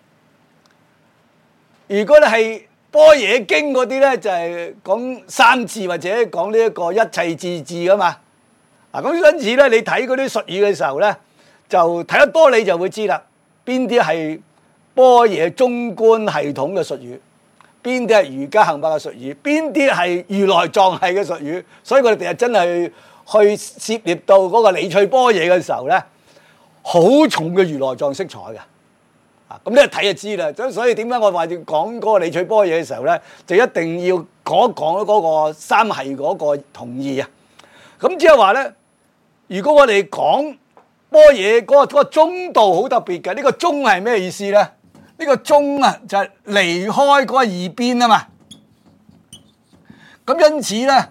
如果你係般若經嗰啲咧，就係講三智或者講呢一個一切智智啊嘛。嗱，咁因此咧，你睇嗰啲術語嘅時候咧，就睇得多你就會知啦，邊啲係般若中觀系統嘅術語，邊啲係瑜伽行派嘅術語，邊啲係如來藏系嘅術語，所以我哋第日真係去涉獵到嗰個理趣般若嘅時候咧，好重嘅如來藏色彩嘅，啊咁你一睇就知啦。咁所以點解我話要講嗰個理趣般若嘅時候咧，就一定要講一講嗰個三系嗰個同義啊。咁即係話咧，如果我哋講般若嗰個嗰個中道好特別嘅，呢個中係咩意思咧？呢個中啊，就係離開嗰個二邊啊嘛。咁因此咧，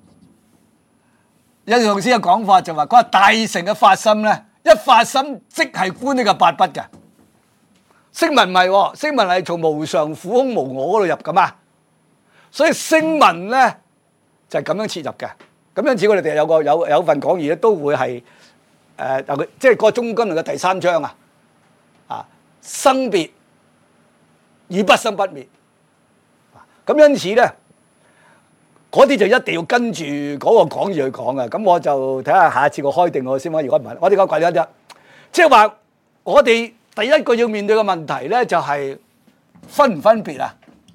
有老師嘅講法就話，嗰個大乘嘅發心咧，一發心即係觀呢個八不嘅。聲聞唔係喎，聲聞係從無常、苦空、無我嗰度入噶嘛。所以聲聞咧就係咁樣切入嘅。咁因此我哋第日有個有有份講義咧，都會係誒，佢即係個中觀論嘅第三章啊，啊生別與不生不滅，咁因此咧，嗰啲就一定要跟住嗰個講義去講嘅。咁我就睇下下一次我開定我先啦。如果唔係，我哋講貴一啲，即係話我哋第一個要面對嘅問題咧，就係分唔分別啊？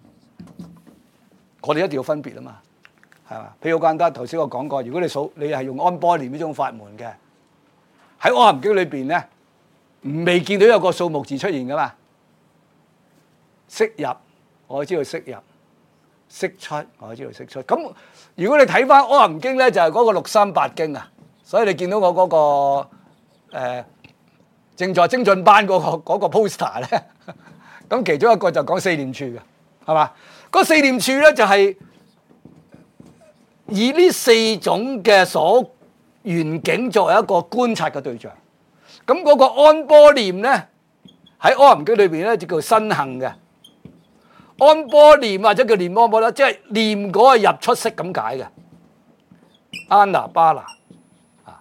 我哋一定要分別啊嘛，係嘛？譬如好簡單，頭先我講過，如果你數你係用安波念呢種法門嘅，喺《阿含經》裏邊咧，未見到有個數目字出現噶嘛。息入，我知道息入；息出，我知道息出。咁如果你睇翻《阿含經》咧，就係嗰個六三八經啊。所以你見到我嗰個誒正在精進班嗰個嗰個 poster 咧，咁其中一個就講四念處嘅，係嘛？嗰四念處咧就係以呢四種嘅所緣境作為一個觀察嘅對象。咁嗰個安波念咧喺《阿含經》裏邊咧就叫身行嘅。安波念或者叫念安波啦，即係念嗰個入出息咁解嘅。安那巴那啊，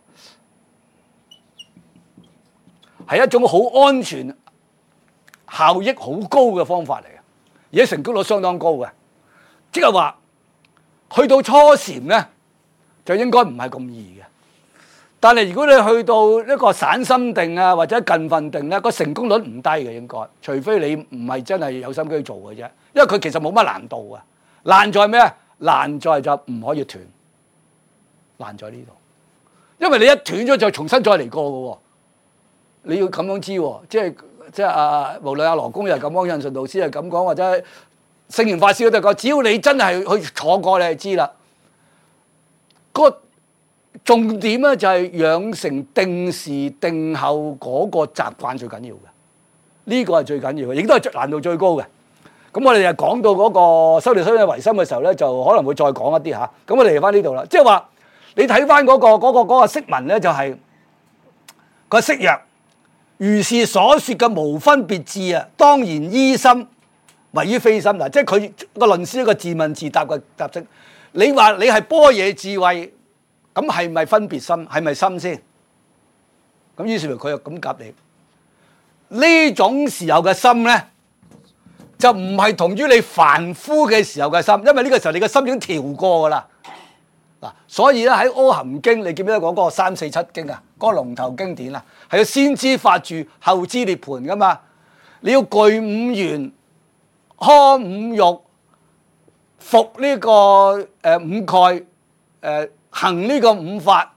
係一種好安全、效益好高嘅方法嚟嘅，而且成功率相當高嘅。即係話去到初禪咧，就應該唔係咁易嘅。但係如果你去到一個散心定啊，或者近分定咧，個成功率唔低嘅應該，除非你唔係真係有心機做嘅啫。因為佢其實冇乜難度啊，難在咩？難在就唔可以斷，難在呢度。因為你一斷咗就重新再嚟過嘅喎，你要咁樣知喎。即係即係啊，無論阿羅公又係咁講，印順導師係咁講，或者聖嚴法師都係講，只要你真係去坐過，你就知啦。個重點咧就係養成定時定後嗰個習慣最緊要嘅，呢個係最緊要嘅，亦都係難度最高嘅。咁我哋就講到嗰個修練身嘅維心嘅時候咧，就可能會再講一啲嚇。咁我哋嚟翻呢度啦，即係話你睇翻嗰個嗰個嗰個釋文咧，就係個釋曰：如是所說嘅無分別智啊，當然依心為於非心嗱。即係佢個論師一個自問自答嘅答式。你話你係般若智慧，咁係咪分別心？係咪心先？咁於是乎佢又咁答你：呢種時候嘅心咧，就唔係同於你凡夫嘅時候嘅心，因為呢個時候你嘅心已經調過噶啦。嗱，所以咧喺《阿含經》，你記唔記得講嗰個三四七經啊？嗰、那個龍頭經典啊，係要先知法住，後知涅槃噶嘛。你要具五緣，呵五欲，服呢、這個誒、呃、五蓋，誒、呃、行呢個五法。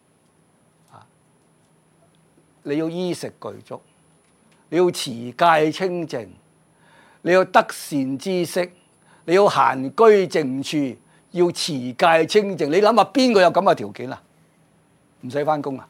你要衣食具足，你要持戒清淨。你要得善知識， 你要閒居靜處，要持戒清淨。你諗下邊個有咁嘅條件啊？唔使翻工啊？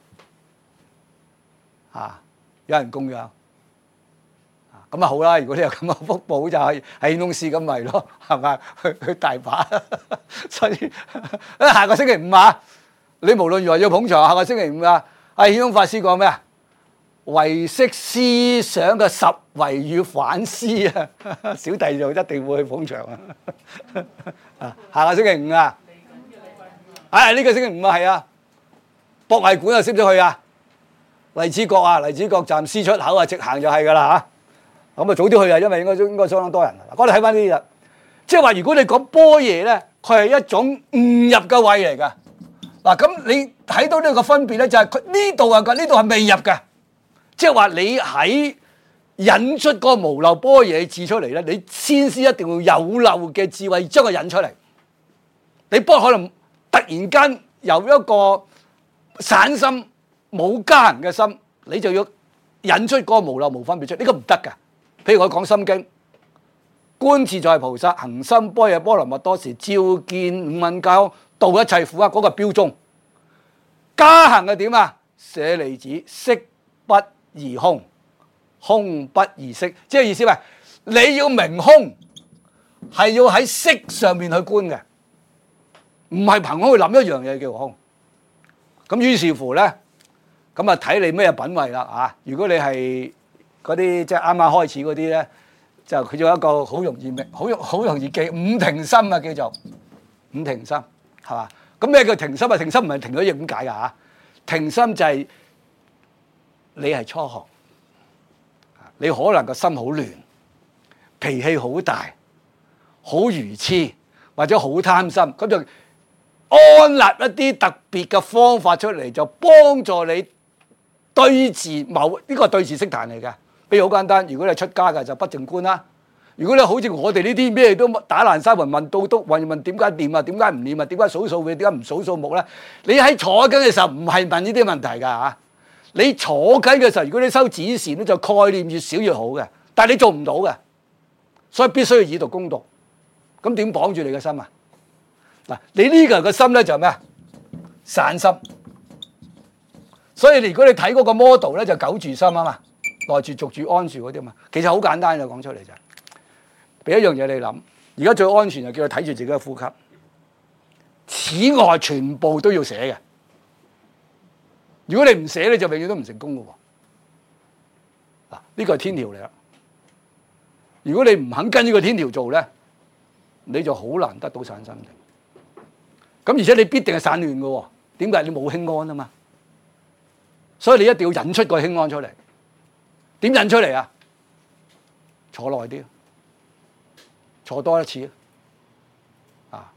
啊，有人供養。咁啊好啦，如果你有咁嘅福報，就係係顯通師咁咪咯，係咪？去去大把，所以下個星期五啊，你無論如何要捧場。下個星期五啊，阿顯通法師講咩啊？唯識思想嘅十維與反思啊，小弟就一定會去捧場啊！啊，下個星期五啊，哎呢個星期五啊係啊，博藝館啊識唔識去啊？荔枝角啊，荔枝角站 C 出口啊，直行就係噶啦嚇。咁啊早啲去啊，因為應該應該相當多人。我哋睇翻呢啲啦，即係話如果你講般若咧，佢係一種悟入嘅位嚟㗎。嗱咁你睇到呢個分別咧，就係佢呢度啊，呢度係未入嘅。即係話你喺引出個無漏般若智出嚟咧，你先先一定要有漏嘅智慧將佢引出嚟。你不可能突然間由一個散心冇加行嘅心，你就要引出個無漏無分別出，呢個唔得㗎。譬如我講心經，觀自在菩薩行深般若波羅蜜多時，照見五蘊皆空，度一切苦厄，嗰個標鐘。加行係點啊？舍利子，色不異空，空不異色，即係意思係你要明空，係要喺色上面去觀嘅，唔係憑空去諗一樣嘢叫空。咁於是乎咧，咁啊睇你咩品位啦啊！如果你係嗰啲即係啱啱開始嗰啲咧，就佢有一個好容易明、好容好容易記五停心啊，叫做五停心，係嘛？咁咩叫停心啊？停心唔係停咗嘢咁解㗎嚇，停心就係你係初學，你可能個心好亂，脾氣好大，好愚痴或者好貪心，咁就安立一啲特別嘅方法出嚟，就幫助你對治某呢個係對治識壇嚟嘅。譬如好簡單，如果你出家嘅就不淨觀啦。如果你好似我哋呢啲咩都打爛沙盤問到篤，問問點解念啊？點解唔念啊？點解數數嘅？點解唔數數目咧？你喺坐緊嘅時候唔係問呢啲問題㗎嚇。你坐緊嘅時候，如果你修止禪咧，就概念越少越好嘅。但係你做唔到嘅，所以必須要以毒攻毒。咁點綁住你嘅心啊？嗱，你呢個人嘅心咧就係咩啊？散心。所以如果你睇嗰個 model 咧，就九住心啊嘛。內住、續住、安住嗰啲嘛，其實好簡單嘅講出嚟就係，俾一樣嘢你諗。而家最安全就叫佢睇住自己嘅呼吸，此外全部都要寫嘅。如果你唔寫，你就永遠都唔成功嘅喎。嗱，呢個係天條嚟啦。如果你唔肯跟呢個天條做咧，你就好難得到散心嘅。咁而且你必定係散亂嘅喎。點解？你冇輕安啊嘛。所以你一定要引出個輕安出嚟。點引出嚟啊？坐耐啲，坐多一次啊！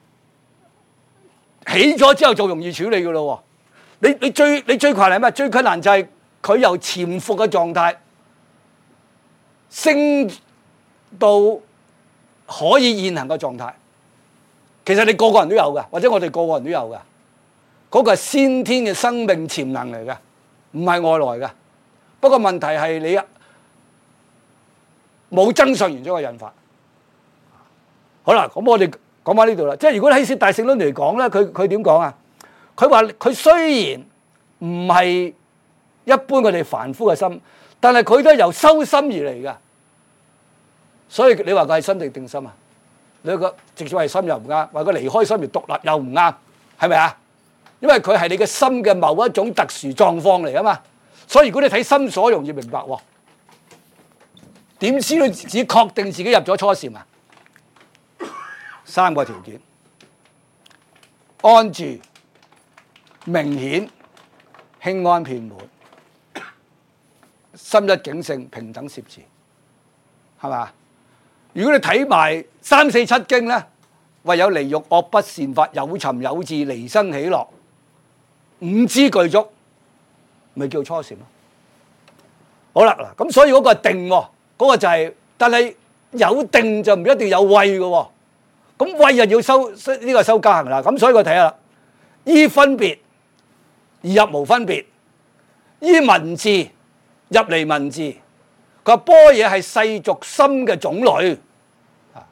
起咗之後就容易處理嘅咯喎。你你最你最困難係咩？最困難就係佢由潛伏嘅狀態升到可以現行嘅狀態。其實你個個人都有嘅，或者我哋個個人都有嘅。嗰個係先天嘅生命潛能嚟嘅，唔係外來嘅。不過問題係你冇增上緣咗個引發。好啦，咁我哋講翻呢度啦。即係如果喺大聖論嚟講咧，佢佢點講啊？佢話佢雖然唔係一般我哋凡夫嘅心，但係佢都係由修心而嚟嘅。所以你話佢係心定定心啊？你個直接係心又唔啱，話佢離開心而獨立又唔啱，係咪啊？因為佢係你嘅心嘅某一種特殊狀況嚟啊嘛。所以如果你睇心所，容易明白喎。點知道自己確定自己入咗初禪啊？三個條件：安住、明顯、輕安遍滿、心一境性、平等攝持，係嘛？如果你睇埋三四七經咧，唯有離欲惡不善法，有尋有伺，離生喜樂，五支具足。咪叫初禪咯。好啦，嗱咁所以嗰個係定喎，嗰個就係，但係有定就唔一定有慧嘅喎。咁慧又要修呢個修加行啦。咁所以我睇下啦，依分別而入無分別，依文字入離文字。佢話般若係世俗心嘅種類，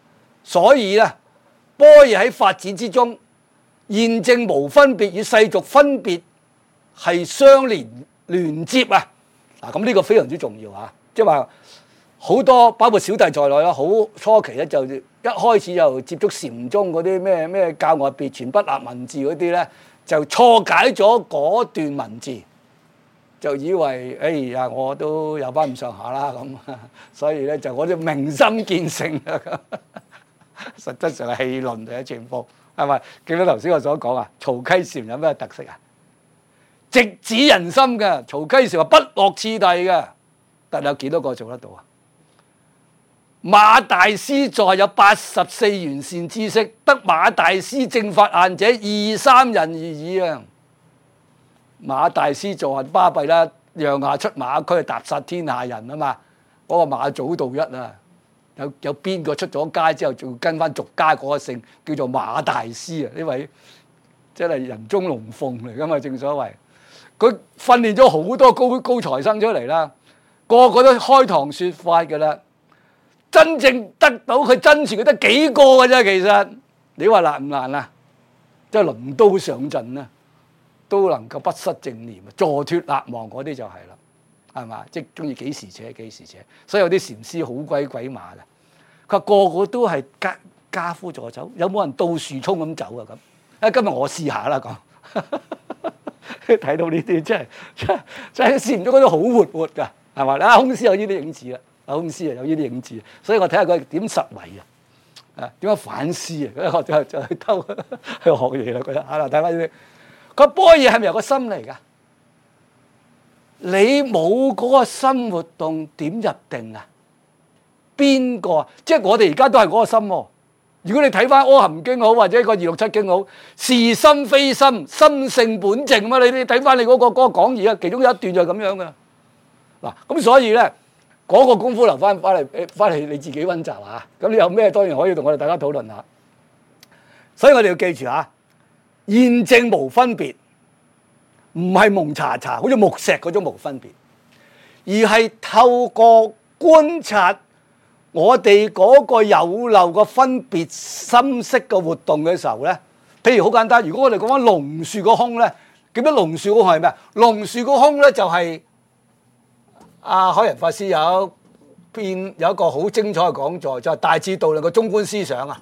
所以咧，般若喺發展之中，現證無分別與世俗分別係相連連接啊！嗱，咁呢個非常之重要啊！即係話好多包括小弟在內啦，好初期咧就一開始就接觸禪宗嗰啲咩咩教外別傳不立文字嗰啲咧，就錯解咗嗰段文字。就以為哎呀，我都有翻咁上下啦咁，所以咧就我哋明心見性啊！實質上係戲論嚟嘅全部，係咪？記得頭先我所講啊，曹溪禪有咩特色啊？直指人心嘅。曹溪禪話不落次第嘅，但有幾多個做得到啊？馬大師在有八十四完善知識，得馬大師正法眼者二三人而已啊！馬大師做係巴閉啦，讓下出馬區踏殺天下人啊嘛！嗰、那個馬祖道一啊，有有邊個出咗街之後仲跟翻俗家嗰個姓，叫做馬大師啊？呢位真係人中龍鳳嚟噶嘛？正所謂，佢訓練咗好多高高材生出嚟啦，個個都開堂説法噶啦，真正得到佢真傳嘅得幾個嘅啫。其實你話難唔難啊？即係輪刀上陣啊！都能夠不失正念，坐脫納忘嗰啲就係啦，係嘛？即係中意幾時扯幾時扯，所以有啲禪師好鬼鬼馬嘅，佢話個個都係家家夫助走，有冇人倒樹衝咁走啊？咁啊，今日我試下啦講，睇到呢啲真係真係真係禪宗嗰啲好活活㗎，係嘛？啊，空師有呢啲影子啦，啊，空師啊有呢啲影子，所以我睇下佢點實為啊，啊點樣反思啊？我就就去偷去學嘢啦，佢啊嗱睇翻呢啲。個般若係咪有個心嚟㗎？你冇嗰個心活動，點入定啊？邊個啊？即係我哋而家都係嗰個心喎。如果你睇翻《阿含經》好，或者個《二六七經》好，是心非心，心性本淨嘛。你你睇翻你嗰個嗰個講義啊，其中有一段就係咁樣㗎。嗱，咁所以咧，嗰個功夫留翻翻嚟，翻嚟你自己溫習嚇。咁你有咩當然可以同我哋大家討論下。所以我哋要記住嚇。現證無分別，唔係蒙查查，好似木石嗰種無分別，而係透過觀察我哋嗰個有漏嘅分別心識嘅活動嘅時候咧，譬如好簡單，如果我哋講翻龍樹個空咧，記得龍樹個空係咩啊？龍樹個空咧就係、是、阿、啊、海仁法師有篇有一個好精彩嘅講座，就係、是、大智度論嘅中觀思想啊。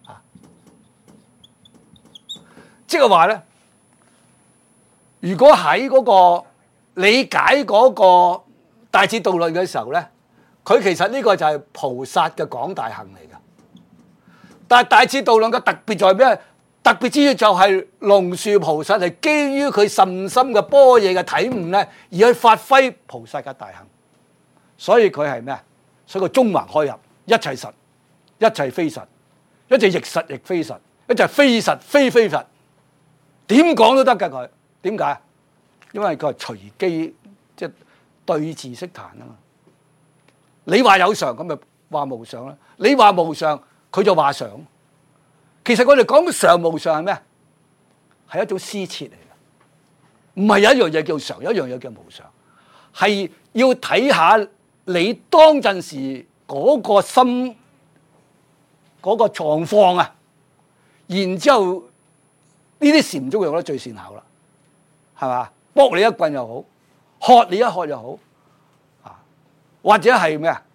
即係話咧，如果喺嗰個理解嗰個大智度論嘅時候咧，佢其實呢個就係菩薩嘅廣大行嚟㗎。但係大智度論嘅特別在咩？特別之處就係龍樹菩薩係基於佢甚深嘅般若嘅體悟咧，而去發揮菩薩嘅大行。所以佢係咩啊？所以佢中橫開入，一切實，一切非實，一切亦實亦非實，一切非實非非實。點講都得㗎佢，點解？因為佢係隨機，即係對治識談啊嘛。你話有常，咁咪話無常啦。你話無常，佢就話常。其實我哋講常無常係咩？係一種施設嚟嘅，唔係有一樣嘢叫常，有一樣嘢叫無常。係要睇下你當陣時嗰個心嗰個狀況啊，然之後。呢啲禪宗用得最善巧啦，係嘛？卜你一棍又好，喝你一喝又好，啊，或者係咩啊？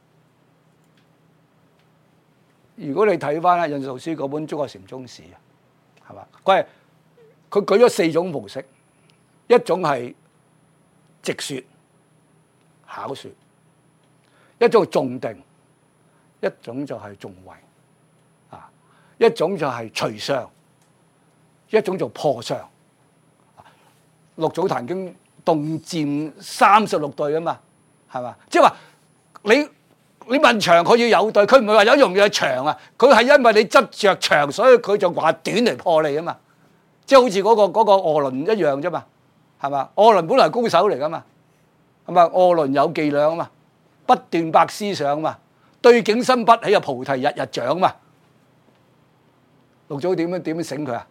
如果你睇翻啊印度師嗰本《中國禪宗史》啊，係嘛？佢係佢舉咗四種模式，一種係直説、巧説，一種係重定，一種就係重慧，啊，一種就係隨相。一種做破相，六祖壇經洞佔三十六對啊嘛，係嘛？即係話你你問長，佢要有對，佢唔係話有一樣嘢長啊，佢係因為你執着長，所以佢就話短嚟破你啊嘛。即係好似嗰個嗰個臥輪一樣啫嘛，係嘛？臥輪本來係高手嚟噶嘛，係嘛？臥輪有伎倆啊嘛，不斷百思想啊嘛，對境心不起啊，菩提日日長啊嘛。六祖點樣點樣醒佢啊？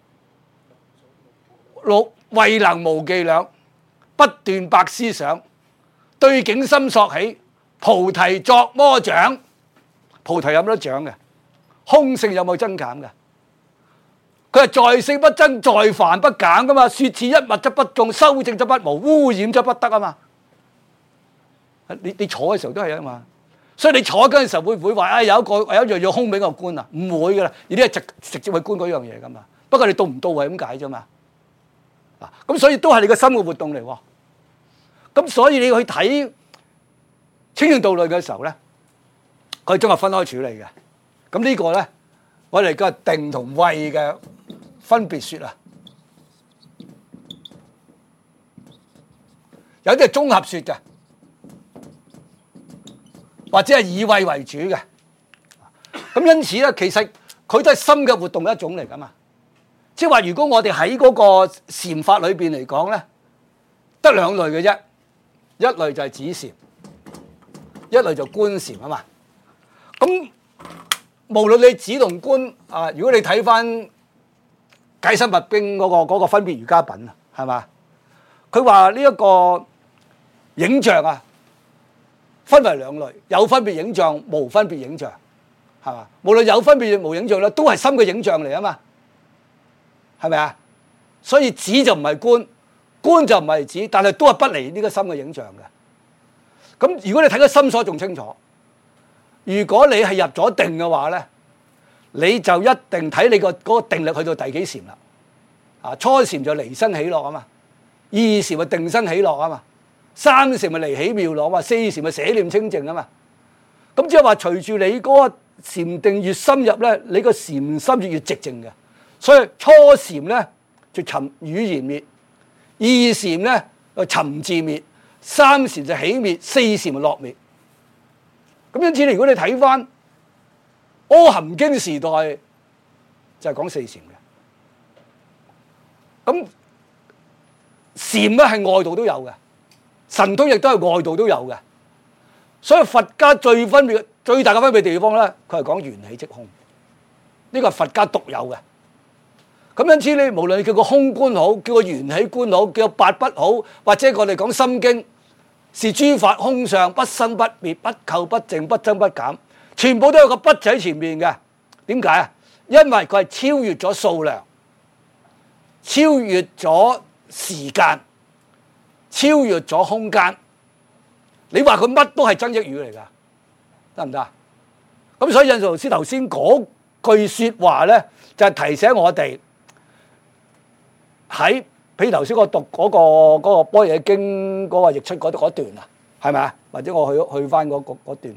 六慧能無伎倆，不斷百思想，對境心索起，菩提作魔掌。菩提有乜得掌嘅？ 空性有冇增減㗎？佢係在性不增，在凡不減噶嘛。說此一物則不中，修正則不無，污染則不得啊嘛。你你坐嘅時候都係啊嘛。所以你坐緊嘅時候會唔會話啊、哎、有一個有一樣嘢空俾我觀啊？唔會噶啦，而啲係直直接去觀嗰樣嘢噶嘛。不過你到唔到位咁解啫嘛。嗱，咁所以都係你個心嘅活動嚟喎。咁所以你去睇清淨道論嘅時候咧，佢將佢分開處理嘅。咁呢個咧，我哋個定同慧嘅分別説啊，有啲係綜合説嘅，或者係以慧為主嘅。咁因此咧，其實佢都係心嘅活動嘅一種嚟噶嘛。即係話，如果我哋喺嗰個禪法裏邊嚟講咧，得兩類嘅啫，一類就係止禪，一類就觀禪啊嘛。咁無論你止同觀啊，如果你睇翻《解深密經》嗰個嗰個分別瑜伽品啊，係嘛？佢話呢一個影像啊，分為兩類，有分別影像，無分別影像，係嘛？無論有分別無影像咧，都係心嘅影像嚟啊嘛。係咪啊？所以止就唔係觀，觀就唔係止，但係都係不離呢個心嘅影像嘅。咁如果你睇個心所仲清楚，如果你係入咗定嘅話咧，你就一定睇你個嗰個定力去到第幾禪啦。啊，初禪就離生喜樂啊嘛，二禪咪定生喜樂啊嘛，三禪咪離喜妙樂啊嘛，四禪咪捨念清淨啊嘛。咁即係話隨住你嗰個禪定越深入咧，你個禪心越越寂靜嘅。所以初禪咧就沉語言滅，二禪咧就沉字滅，三禪就喜滅，四禪就樂滅。咁因此，如果你睇翻《阿含經》時代，就係講四禪嘅。咁禪咧係外道都有嘅，神通亦都係外道都有嘅。所以佛家最分別、最大嘅分別地方咧，佢係講緣起即空，呢個係佛家獨有嘅。咁因此你無論你叫個空觀好，叫個緣起觀好，叫個八不好，或者我哋講心經，是諸法空相，不生不滅，不垢不淨，不增不減，全部都有個不喺前面嘅。點解啊？因為佢係超越咗數量，超越咗時間，超越咗空間。你話佢乜都係增益語嚟㗎，得唔得啊？咁所以印度老師頭先嗰句説話咧，就係提醒我哋。喺譬如頭先我讀嗰個嗰個般若經嗰個譯出嗰嗰段啊，係咪啊？或者我去去翻嗰嗰段。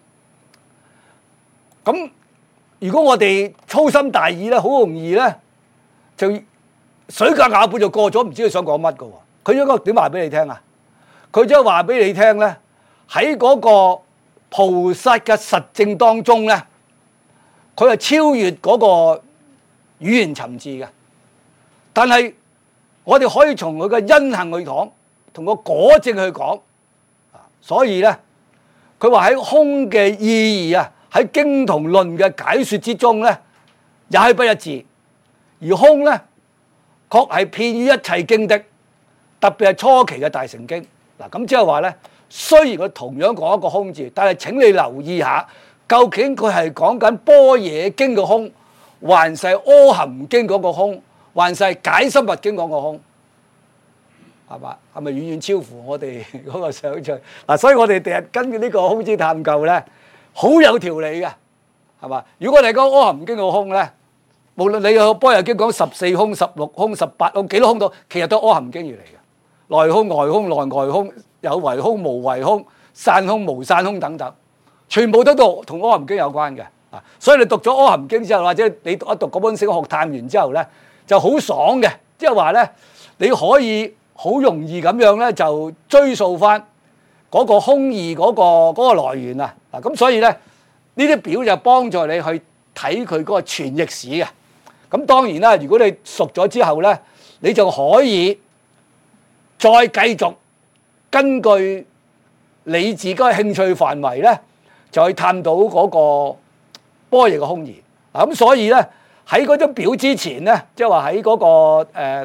咁如果我哋粗心大意咧，好容易咧就水隔瓦半就過咗，唔知佢想講乜㗎喎。佢應該點話俾你聽啊？佢將話俾你聽咧，喺嗰個菩薩嘅實證當中咧，佢係超越嗰個語言層次嘅。但係我哋可以從佢嘅因行去講，同個果證去講，所以咧，佢話喺空嘅意義啊，喺經同論嘅解說之中咧，也係不一致。而空咧，確係遍於一切經的，特別係初期嘅大乘經。嗱，咁即係話咧，雖然佢同樣講一個空字，但係請你留意下，究竟佢係講緊般若經嘅空，還是阿含經嗰個空？還是解深密經講個空，係嘛？係咪遠遠超乎我哋嗰個想像？嗱，所以我哋第日跟住呢個空之探究咧，好有條理嘅，係嘛？如果你講阿含經個空咧，無論你有般若經講十四空、十六空、十八空，幾多空到，其實都係阿含經而嚟嘅。內空、外空、內外空、有為空、無為空、散空、無散空等等，全部都同同阿含經有關嘅。啊，所以你讀咗阿含經之後，或者你讀一讀嗰本小學探完之後咧，就好爽嘅，即係話咧，你可以好容易咁樣咧就追溯翻嗰個空義嗰個嗰個來源啊！嗱，咁所以咧呢啲表就幫助你去睇佢嗰個傳譯史嘅。咁當然啦，如果你熟咗之後咧，你就可以再繼續根據你自己嘅興趣範圍咧，就去探到嗰個般若嘅空義。嗱，咁所以咧。喺嗰張表之前咧，即係話喺嗰個誒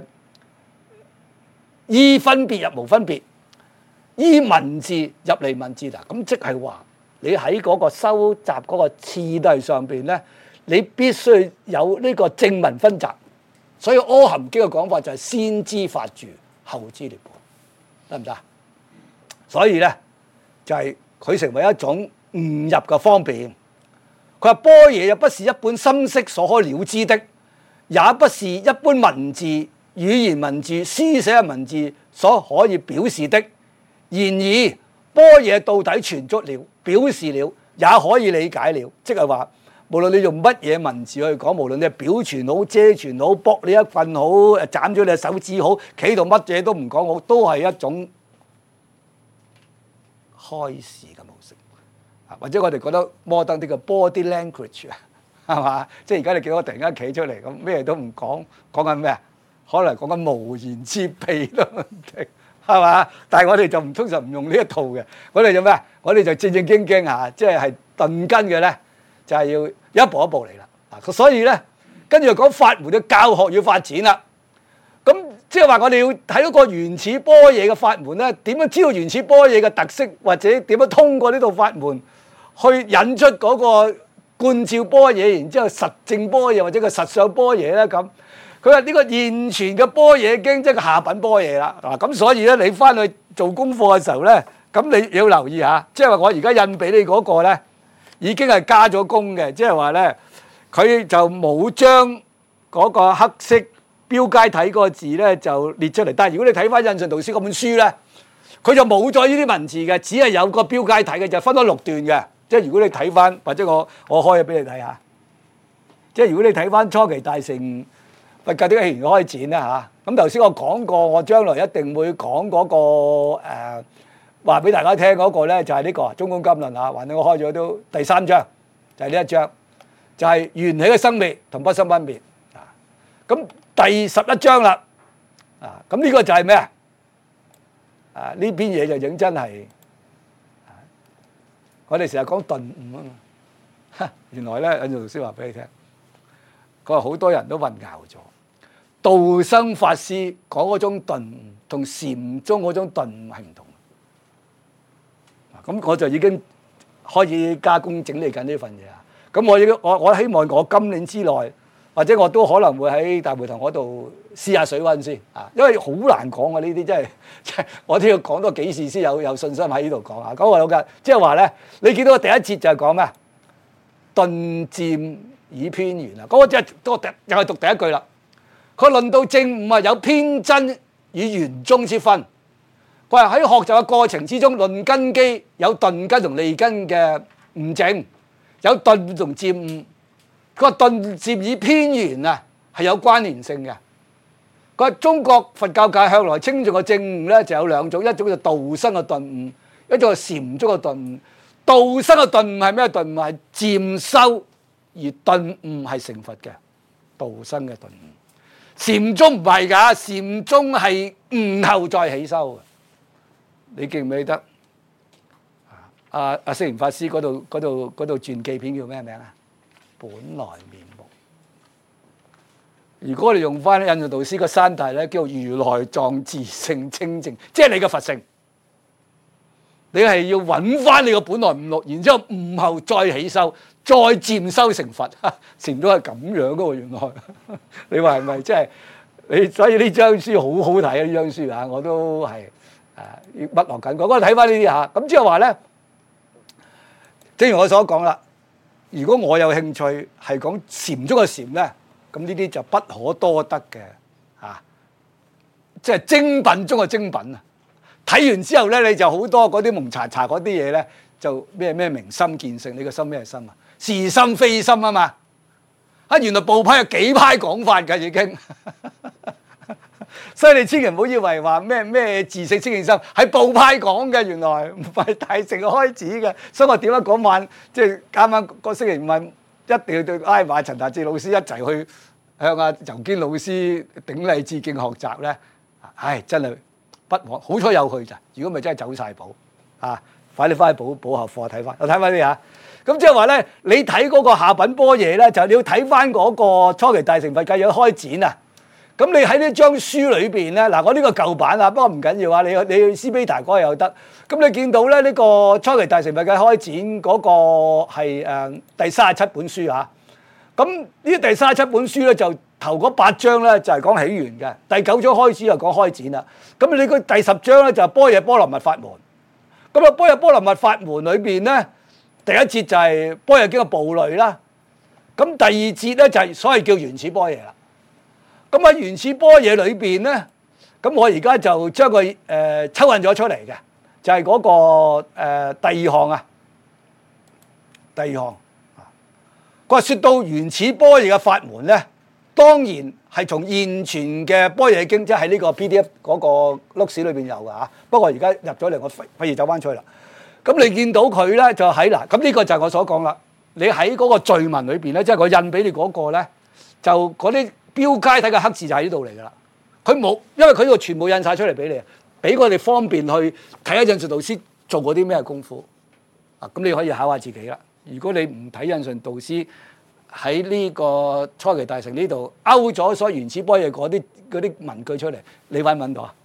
依分別入無分別，依文字入離文字嗱，咁即係話你喺嗰個收集嗰個次第上邊咧， 你必須有呢個正文分集。所以《阿含經》嘅講法就係先知法住，後知涅槃，得唔得？所以咧就係、是、佢成為一種悟入嘅方便。佢話般若又不是一本心識所可了知的，也不是一般文字、語言文字、書寫嘅文字所可以表示的。然而般若到底全足了，表示了，也可以理解了。即係話，無論你用乜嘢文字去講，無論你係表傳好、遮傳好、卜你一棍好、斬咗你手指好、企度乜嘢都唔講好，都係一種開示嘅模式。或者我哋覺得摩登啲嘅 body language 啊，係嘛？即係而家你見到我突然間企出嚟咁，咩都唔講，講緊咩啊？可能講緊無言之秘都唔定，係嘛？但係我哋就唔通常唔用呢一套嘅，我哋做咩？我哋就正正經經嚇，即係係頓根嘅咧，就係要一步一步嚟啦。啊，所以咧，跟住講法門嘅教學要發展啦。咁即係話我哋要睇到個原始般若嘅法門咧，點樣知道原始般若嘅特色，或者點樣通過呢套法門去引出嗰個觀照般若，然之後實證般若或者個實相般若咧咁。佢話呢個現存嘅般若經即係個下品般若啦。嗱，咁所以咧你翻去做功課嘅時候咧，咁你要留意下，即係話我而家印俾你嗰個咧已經係加咗工嘅，即係話咧佢就冇將嗰個黑色標楷體嗰個字咧就列出嚟。但係如果你睇翻印順導師嗰本書咧，佢就冇咗呢啲文字嘅，只係有個標楷體嘅，就分咗六段嘅。即係如果你睇翻，或者我我開咗俾你睇下，即係如果你睇翻初期大乘佛教點解起源開展啦嚇，咁頭先我講過，我將來一定會講嗰、那個誒話俾大家聽嗰個咧，就係、是、呢、這個《中觀金論》啊，還定我開咗都第三章，就係、是、呢一章，就係、是、緣起嘅生滅同不生不滅啊。咁第十一章啦，啊咁呢個就係咩啊？啊呢篇嘢就認真係。我哋成日講頓悟啊嘛，原來咧，印順導師話俾你聽，佢話好多人都混淆咗，道生法師講嗰種頓悟同禪宗嗰種頓悟係唔同。咁我就已經開始加工整理緊呢份嘢啊。咁我我我希望我今年之內，或者我都可能會喺大會堂嗰度試下水溫先啊，因為好難講啊呢啲真係，即係我都要講多幾次先有有信心喺呢度講啊。咁我老吉即係話咧，你見到第一節就係講咩？頓漸以偏圓啊，嗰、那個即係都又係讀第一句啦。佢論到證悟啊，有偏真與圓中之分。佢話喺學習嘅過程之中，論根基有頓根同利根嘅悟證，有頓同漸悟。佢話頓漸以偏圓啊，係有關聯性嘅。佢話中國佛教界向來稱頌嘅證悟咧，就有兩種，一種就道生嘅頓悟，一種係禪宗嘅頓悟。道生嘅頓悟係咩？頓悟係漸修，而頓悟係成佛嘅。道生嘅頓悟，禪宗唔係㗎，禪宗係悟後再起修嘅。你記唔記得？阿阿釋賢法師嗰度嗰度嗰度傳記片叫咩名啊？本來面目。如果我哋用翻印順導師個山題咧，叫如來藏自性清淨，即係你嘅佛性。你係要揾翻你個本來五六，然之後悟後再起修，再漸修成佛。禪宗係咁樣噶喎，原來。你話係咪？即係你，所以呢張書好好睇啊！呢張書啊，我都係誒要筆落緊講。我睇翻呢啲嚇，咁即係話咧，正如我所講啦。如果我有興趣係講禪宗嘅禪咧，咁呢啲就不可多得嘅嚇，即係精品中嘅精品啊！睇完之後咧，你就好多嗰啲蒙查查嗰啲嘢咧，就咩咩明心見性，你個心咩心啊？是心非心啊嘛！啊，原來部派有幾派講法㗎已經，所以你千祈唔好以為話咩咩自性清淨心係部派講嘅，原來唔係大乘開始嘅。所以我點解嗰晚即係啱啱個星期五晚一定要對挨埋陳達志老師一齊去向阿尤堅老師頂禮致敬學習咧？唉，真係不枉，好彩有去咋。如果咪真係走晒寶啊！快啲翻去補補下課睇翻，我睇翻啲嚇。咁即係話咧，你睇嗰個下品般若咧，就你要睇翻嗰個初期大乘佛教有開展啊！咁你喺呢張書裏邊咧，嗱我呢個舊版啊，不過唔緊要啊，你你去斯比達嗰個又得。咁你見到咧呢個初期大乘佛教開展嗰個係誒第三十七本書嚇， 咁呢第三十七本書咧就頭嗰八章咧就係講起源嘅，第九章開始就講開展啦。咁你個第十章咧就係般若波羅蜜法門。咁啊般若波羅蜜法門裏邊咧，第一節就係般若經嘅部類啦。咁第二節咧就係所謂叫原始般若啦。咁喺原始般若裏邊咧，咁我而家就將佢誒抽印咗出嚟嘅，就係嗰個誒第二項啊，第二項。佢話説到原始般若嘅法門咧，當然係從現存嘅般若經，即係喺呢個 P D F 嗰個錄史裏邊有嘅嚇。不過而家入咗嚟，我費費事走翻出去啦。咁你見到佢咧就喺嗱，咁呢個就係我所講啦。你喺嗰個序文裏邊咧，即係我印俾你嗰個咧，就嗰啲標楷體嘅黑字就喺呢度嚟噶啦。佢冇，因為佢呢個全部印晒出嚟俾你，俾我哋方便去睇下印順導師做過啲咩功夫。啊，咁你可以考下自己啦。如果你唔睇印順導師喺呢個初期大成呢度勾咗所原始般若嗰啲嗰啲文句出嚟，你揾唔揾到啊？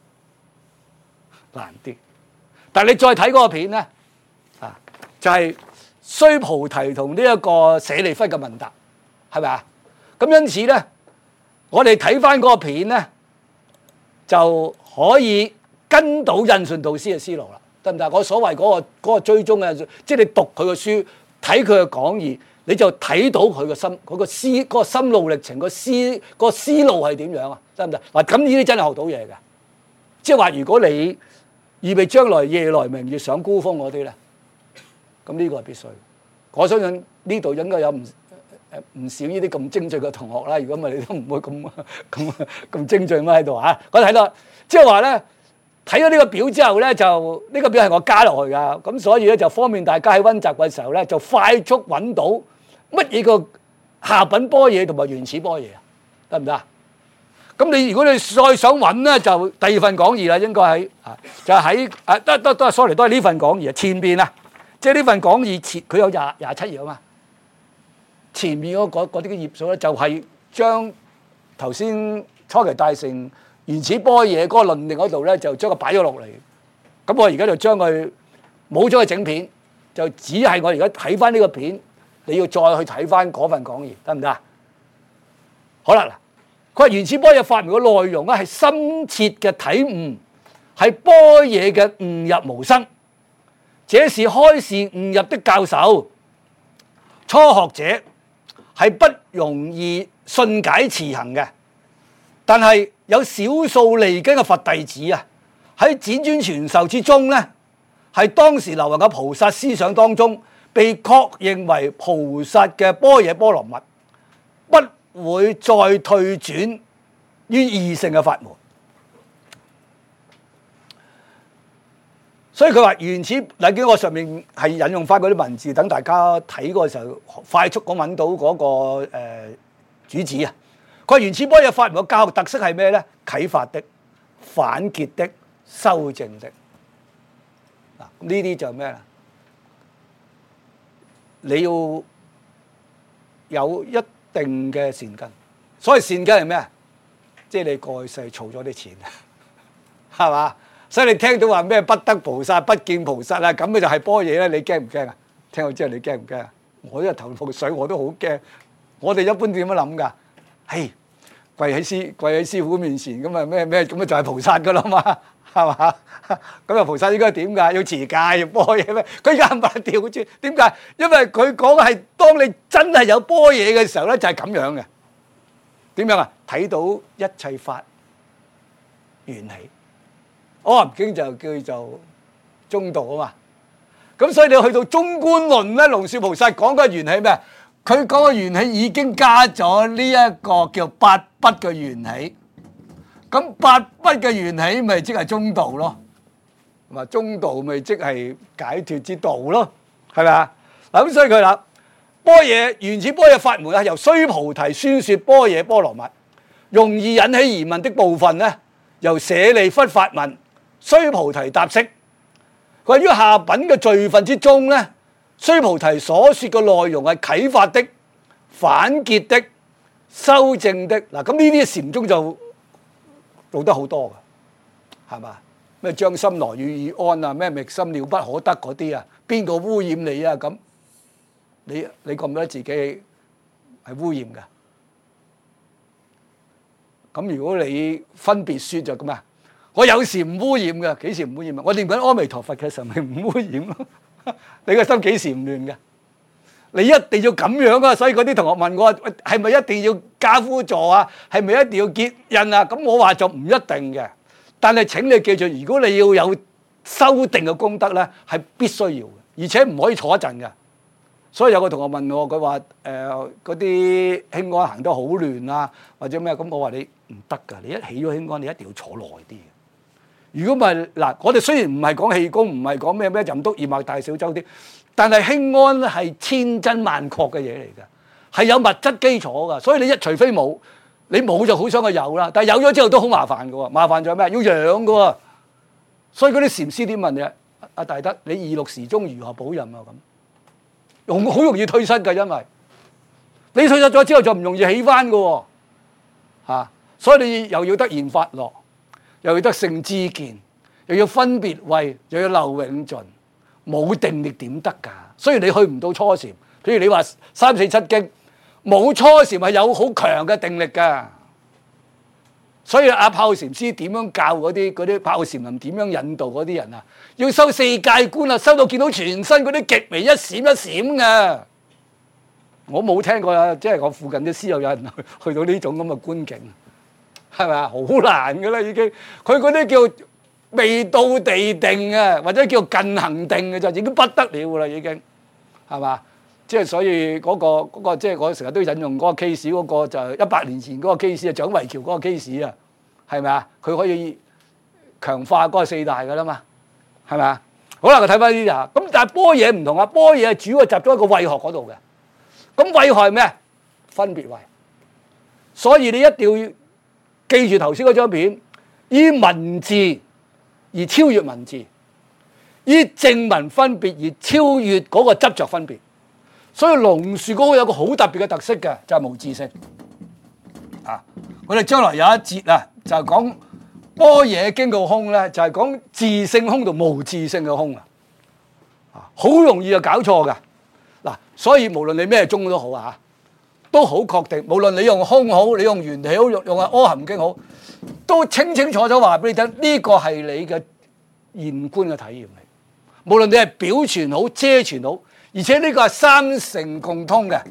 難啲。但係你再睇嗰個片咧，啊，就係須菩提同呢一個舍利弗嘅問答，係咪啊？咁因此咧，我哋睇翻嗰個片咧，就可以跟到印順導師嘅思路啦，得唔得？我所謂嗰個嗰個追蹤嘅，即係你讀佢嘅書，睇佢嘅講義，你就睇到佢嘅心，佢個思嗰個心路歷程，個思嗰個思路係點樣啊？得唔得？嗱，咁呢啲真係學到嘢嘅，即係話如果你預備將來夜來明月上高峰嗰啲咧，咁呢個係必須。我相信呢度應該有唔誒唔少呢啲咁精進嘅同學啦。如果唔係，你都唔會咁咁咁精進咁喺度嚇。我睇到即係話咧，睇咗呢個表之後咧，就呢個表係我加落去㗎。咁所以咧就方便大家喺溫習嘅時候咧，就快速揾到乜嘢個下品般若同埋原始般若啊？得唔得啊？咁你如果你再想揾咧，就第二份講義啦，應該喺啊，就喺啊，都都都，sorry，都係呢份講義啊，前邊啊，即係呢份講義前佢有廿廿七頁啊嘛，前面嗰嗰啲嘅頁數咧，就係將頭先初期大成原始般若嗰個論定嗰度咧，就將佢擺咗落嚟。咁我而家就將佢冇咗個整片，就只係我而家睇翻呢個片，你要再去睇翻嗰份講義，得唔得啊？好啦嗱。佢話原始般若法門嘅內容咧係深切嘅體悟，係般若嘅悟入無生，這是開示悟入的教授。初學者係不容易信解辭行嘅，但係有少數利根嘅佛弟子啊，喺輾轉傳授之中咧，係當時流行嘅菩薩思想當中，被確認為菩薩嘅般若波羅蜜，不會再退轉於異性嘅法門，所以佢話原始嗱，見我上面係引用翻嗰啲文字，等大家睇嗰時候快速咁揾到嗰、那個、呃、主旨啊。佢話原始般若法門嘅教學特色係咩咧？啟發的、反詰的、修正的。嗱，呢啲就係咩啦？你要有一定嘅善根，所謂善根係咩啊？即係你過去世儲咗啲錢，係嘛？所以你聽到話咩不得菩薩、不見菩薩啊，咁咪就係般若咧？你驚唔驚啊？聽到之後你驚唔驚啊？我一頭霧水，我都好驚。我哋一般點樣諗㗎？嘿，跪喺師跪喺師傅面前咁啊咩咩咁啊就係菩薩㗎啦嘛，係嘛？咁啊菩薩應該點㗎？要持戒要般若咩？佢而家唔係調轉，點解？因為佢講係當你真係有般若嘅時候咧，就係咁樣嘅。點樣啊？睇到一切法緣起，《阿含經》就叫做中道啊嘛。咁所以你去到《中觀論》咧，龍樹菩薩講嘅緣起咩？佢講嘅緣起已經加咗呢一個叫八不嘅緣起。咁八不嘅緣起咪即係中道咯，係嘛？中道咪即係解脫之道咯，係咪啊？嗱咁所以佢啦。般若原始般若法門係由須菩提宣說般若波羅蜜，容易引起疑問的部分咧，由舍利弗發問，須菩提答釋。佢於下品嘅序分之中咧，須菩提所說嘅內容係啟發的、反詰的、修正的。嗱，咁呢啲禪宗就做得好多㗎，係嘛？咩將心來予以安啊，咩覓心了不可得嗰啲啊，邊個污染你啊咁？你你覺唔覺得自己係污染嘅。咁如果你分別說就咁啊，我有時唔污染嘅，幾時唔污染啊？我念緊阿彌陀佛嘅時候咪唔污染咯。你個心幾時唔亂嘅？你一定要咁樣啊！所以嗰啲同學問我係咪一定要加輔助啊？係咪一定要結印啊？咁我話就唔一定嘅。但係請你記住，如果你要有修定嘅功德咧，係必須要嘅，而且唔可以坐一陣嘅。所以有個同學問我，佢話誒嗰啲興安行得好亂啊，或者咩咁？我話你唔得㗎，你一起咗興安，你一定要坐耐啲。如果唔係嗱，我哋雖然唔係講氣功，唔係講咩咩任督二脈大小周啲，但係興安係千真萬確嘅嘢嚟㗎，係有物質基礎㗎。所以你一除非冇，你冇就好想佢有啦。但係有咗之後都好麻煩㗎喎，麻煩在咩？要養㗎喎。所以嗰啲禪師點問你啊？阿大德，你二六時中如何保任啊？咁容好容易退失㗎，因為你退失咗之後就唔容易起翻㗎喎，嚇。所以你又要得現法樂，又要得勝知見，又要分別慧，又要流永盡，冇定力點得㗎？所以你去唔到初禪。譬如你話三四七經，冇初禪係有好強嘅定力㗎。所以阿炮禪師點樣教嗰啲嗰啲炮禪人點樣引導嗰啲人啊？要修四界觀啊，修到見到全身嗰啲極微一閃一閃㗎。我冇聽過啊，即係我附近啲師友有人去去到呢種咁嘅觀境，係咪啊？好難㗎啦，已經。佢嗰啲叫未到地定啊，或者叫近行定嘅就已經不得了㗎啦，已經係嘛？即係所以嗰個嗰個即係我成日都引用嗰個 case 嗰個就係一百年前嗰個 case 啊，蔣維橋嗰個 case 啊，係咪啊？佢可以強化嗰個四大㗎啦嘛，係咪啊？好啦，我睇翻呢啲啊，咁但係般若唔同啊，般若係主要集中喺個慧學嗰度嘅。咁慧學係咩？分別慧。所以你一定要記住頭先嗰張片，以文字而超越文字，以正文分別而超越嗰個執着分別。所以龍樹嗰個有個好特別嘅特色嘅，就係、是、無自性。啊，我哋將來有一節啊，就係講般若經嘅空咧，就係、是、講自性空同無自性嘅空啊。啊，好容易就搞錯㗎。嗱，所以無論你咩宗都好啊，都好確定。無論你用空好，你用緣起好，用用阿阿含經好，都清清楚楚話俾你聽，呢、這個係你嘅現觀嘅體驗嚟。無論你係表傳好、遮傳好。而且呢個係三乘共通嘅，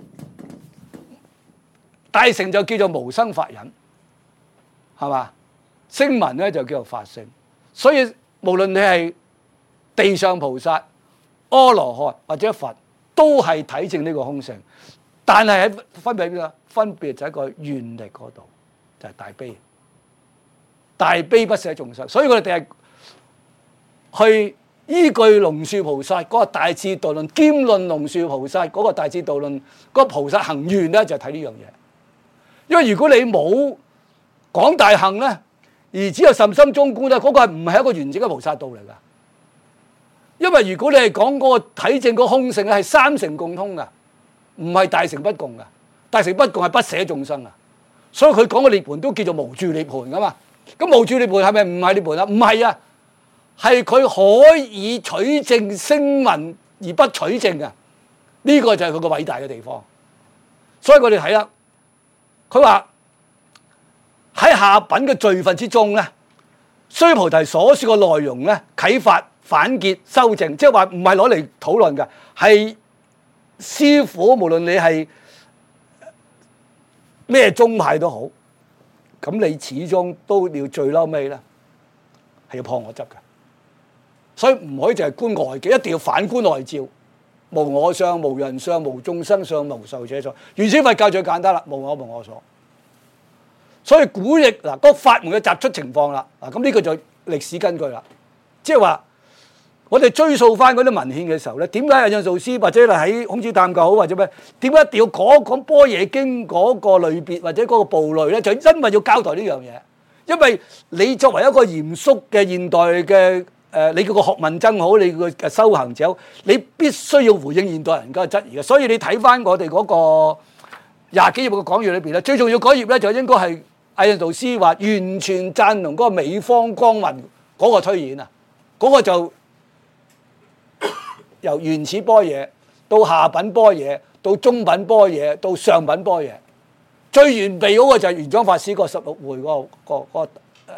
大乘就叫做無生法忍，係嘛？聲聞咧就叫做法性。所以無論你係地上菩薩、阿羅漢或者佛，都係體證呢個空性。但係喺分別邊度？分別就喺個願力嗰度，就係、是、大悲。大悲不捨眾生，所以我哋係去。依據龍樹菩薩嗰個大智度論，兼論龍樹菩薩嗰個大智度論，嗰個菩薩行願咧就睇呢樣嘢。因為如果你冇講大行咧，而只有甚深中觀咧，嗰個係唔係一個完整嘅菩薩道嚟㗎？因為如果你係講嗰個體證嗰個空性咧，係三乘共通㗎，唔係大乘不共㗎。大乘不共係不捨眾生啊，所以佢講嘅涅槃都叫做無住涅槃㗎嘛。咁無住涅槃係咪唔係涅槃啊？唔係啊。係佢可以取證聲聞而不取證啊！呢、這個就係佢個偉大嘅地方。所以我哋睇啦，佢話喺下品嘅罪分之中咧，須菩提所說嘅內容咧，啟發、反結、修正，即係話唔係攞嚟討論嘅，係師父無論你係咩宗派都好，咁你始終都要最嬲尾咧，係要破我執嘅。所以唔可以淨係觀外境，一定要反觀內照，無我相、無人相、無眾生相、無壽者相。原始佛教最簡單啦，無我無我所。所以古譯嗱，嗰個法門嘅集出情況啦，嗱咁呢個就歷史根據啦。即係話我哋追溯翻嗰啲文獻嘅時候咧，點解阿印度師或者係喺孔子探究好或者咩？點解一定要講講般若經嗰個類別或者嗰個部類咧？就因為要交代呢樣嘢，因為你作為一個嚴肅嘅現代嘅。誒、呃，你叫個學問僧好，你個修行者好，你必須要回應現代人嘅質疑嘅。所以你睇翻我哋嗰個廿幾頁嘅講義裏邊咧，最重要嗰頁咧就應該係阿印度師話完全贊同嗰個美方光雲嗰個推演啊，嗰、那個就由原始般若到下品般若到中品般若，到上品般若，最完備嗰個就係玄奘法師個十六會嗰、個、個、個誒、呃，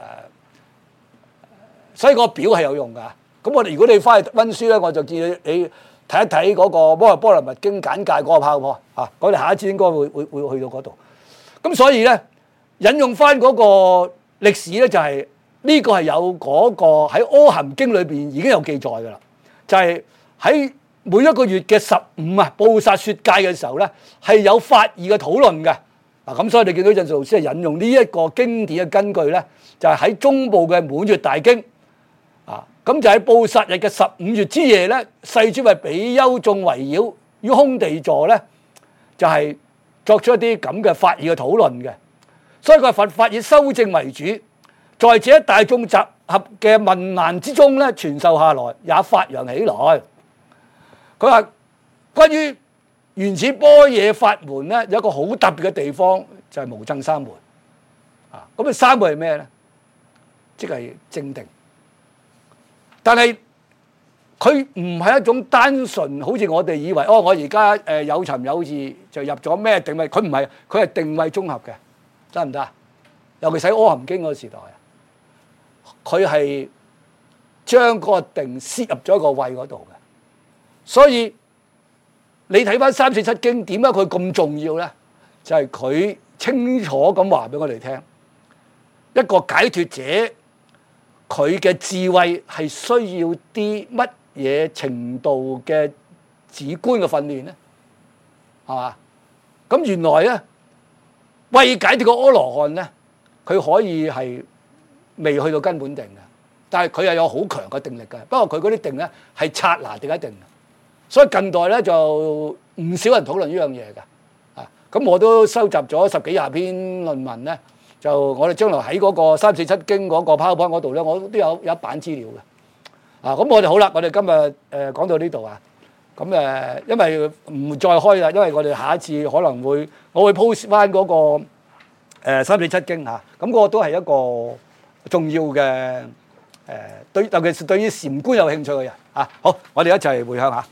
所以個表係有用㗎。咁我哋如果你翻去温書咧，我就建議你睇一睇嗰個《摩訶波羅蜜經》簡介嗰個泡泡啊，我哋下一次應該會會會去到嗰度。咁所以咧，引用翻嗰個歷史咧，就係、是、呢個係有嗰個喺《阿含經》裏邊已經有記載㗎啦，就係、是、喺每一個月嘅十五啊，布薩説戒嘅時候咧，係有法義嘅討論嘅。嗱，咁所以你見到印度老師係引用呢一個經典嘅根據咧，就係、是、喺中部嘅滿月大經啊，咁就喺布薩日嘅十五月之夜咧，世尊為比丘眾圍繞於空地座咧，就係、是、作出一啲咁嘅法義嘅討論嘅。所以佢係佛法以修正為主，在這大眾集合嘅問難之中咧，傳授下來也發揚起來。佢話關於原始般若法門咧，有一個好特別嘅地方，就係、是、無諍三昧啊。咁啊，三昧係咩咧？即係正定。但係佢唔係一種單純，好似我哋以為哦，我而家誒有尋有伺就入咗咩定位？佢唔係，佢係定位綜合嘅，得唔得啊？尤其是喺阿含經嗰個時代啊，佢係將嗰個定攝入咗個位嗰度嘅。所以你睇翻三四七經，點解佢咁重要咧？就係、是、佢清楚咁話俾我哋聽，一個解脫者佢嘅智慧係需要啲乜嘢程度嘅止觀嘅訓練咧？係嘛？咁原來咧，為解脫個阿羅漢咧，佢可以係未去到根本定嘅，但係佢又有好強嘅定力嘅。不過佢嗰啲定咧係剎那定一定。所以近代咧就唔少人討論呢樣嘢㗎，啊咁我都收集咗十幾廿篇論文咧，就我哋將來喺嗰個三四七經嗰個 PowerPoint 嗰度咧，我都有有一版資料嘅，啊咁我哋好啦，我哋今日誒、呃、講到呢度啊，咁誒、呃、因為唔再開啦，因為我哋下一次可能會我會 post 翻嗰個、呃、三四七經嚇，咁、啊、嗰、那個都係一個重要嘅誒、呃、對，尤其是對於禪觀有興趣嘅人啊，好，我哋一齊回向下。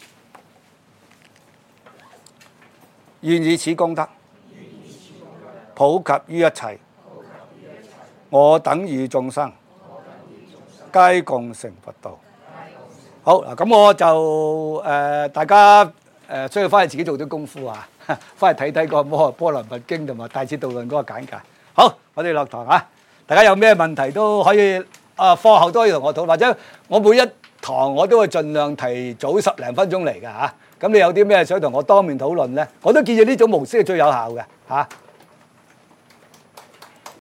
願以此功德，普及於一切，我等與眾生，皆共成佛道。好嗱，咁我就誒、呃、大家誒、呃、需要翻去自己做啲功夫啊，翻去睇睇個《摩訶波羅蜜經》同埋《大智度論》嗰個簡介。好，我哋落堂啊！大家有咩問題都可以啊，課後都可以同我討論，或者我每一堂我都會盡量提早十零分鐘嚟㗎嚇。咁你有啲咩想同我當面討論咧？我都建議呢種模式係最有效嘅嚇。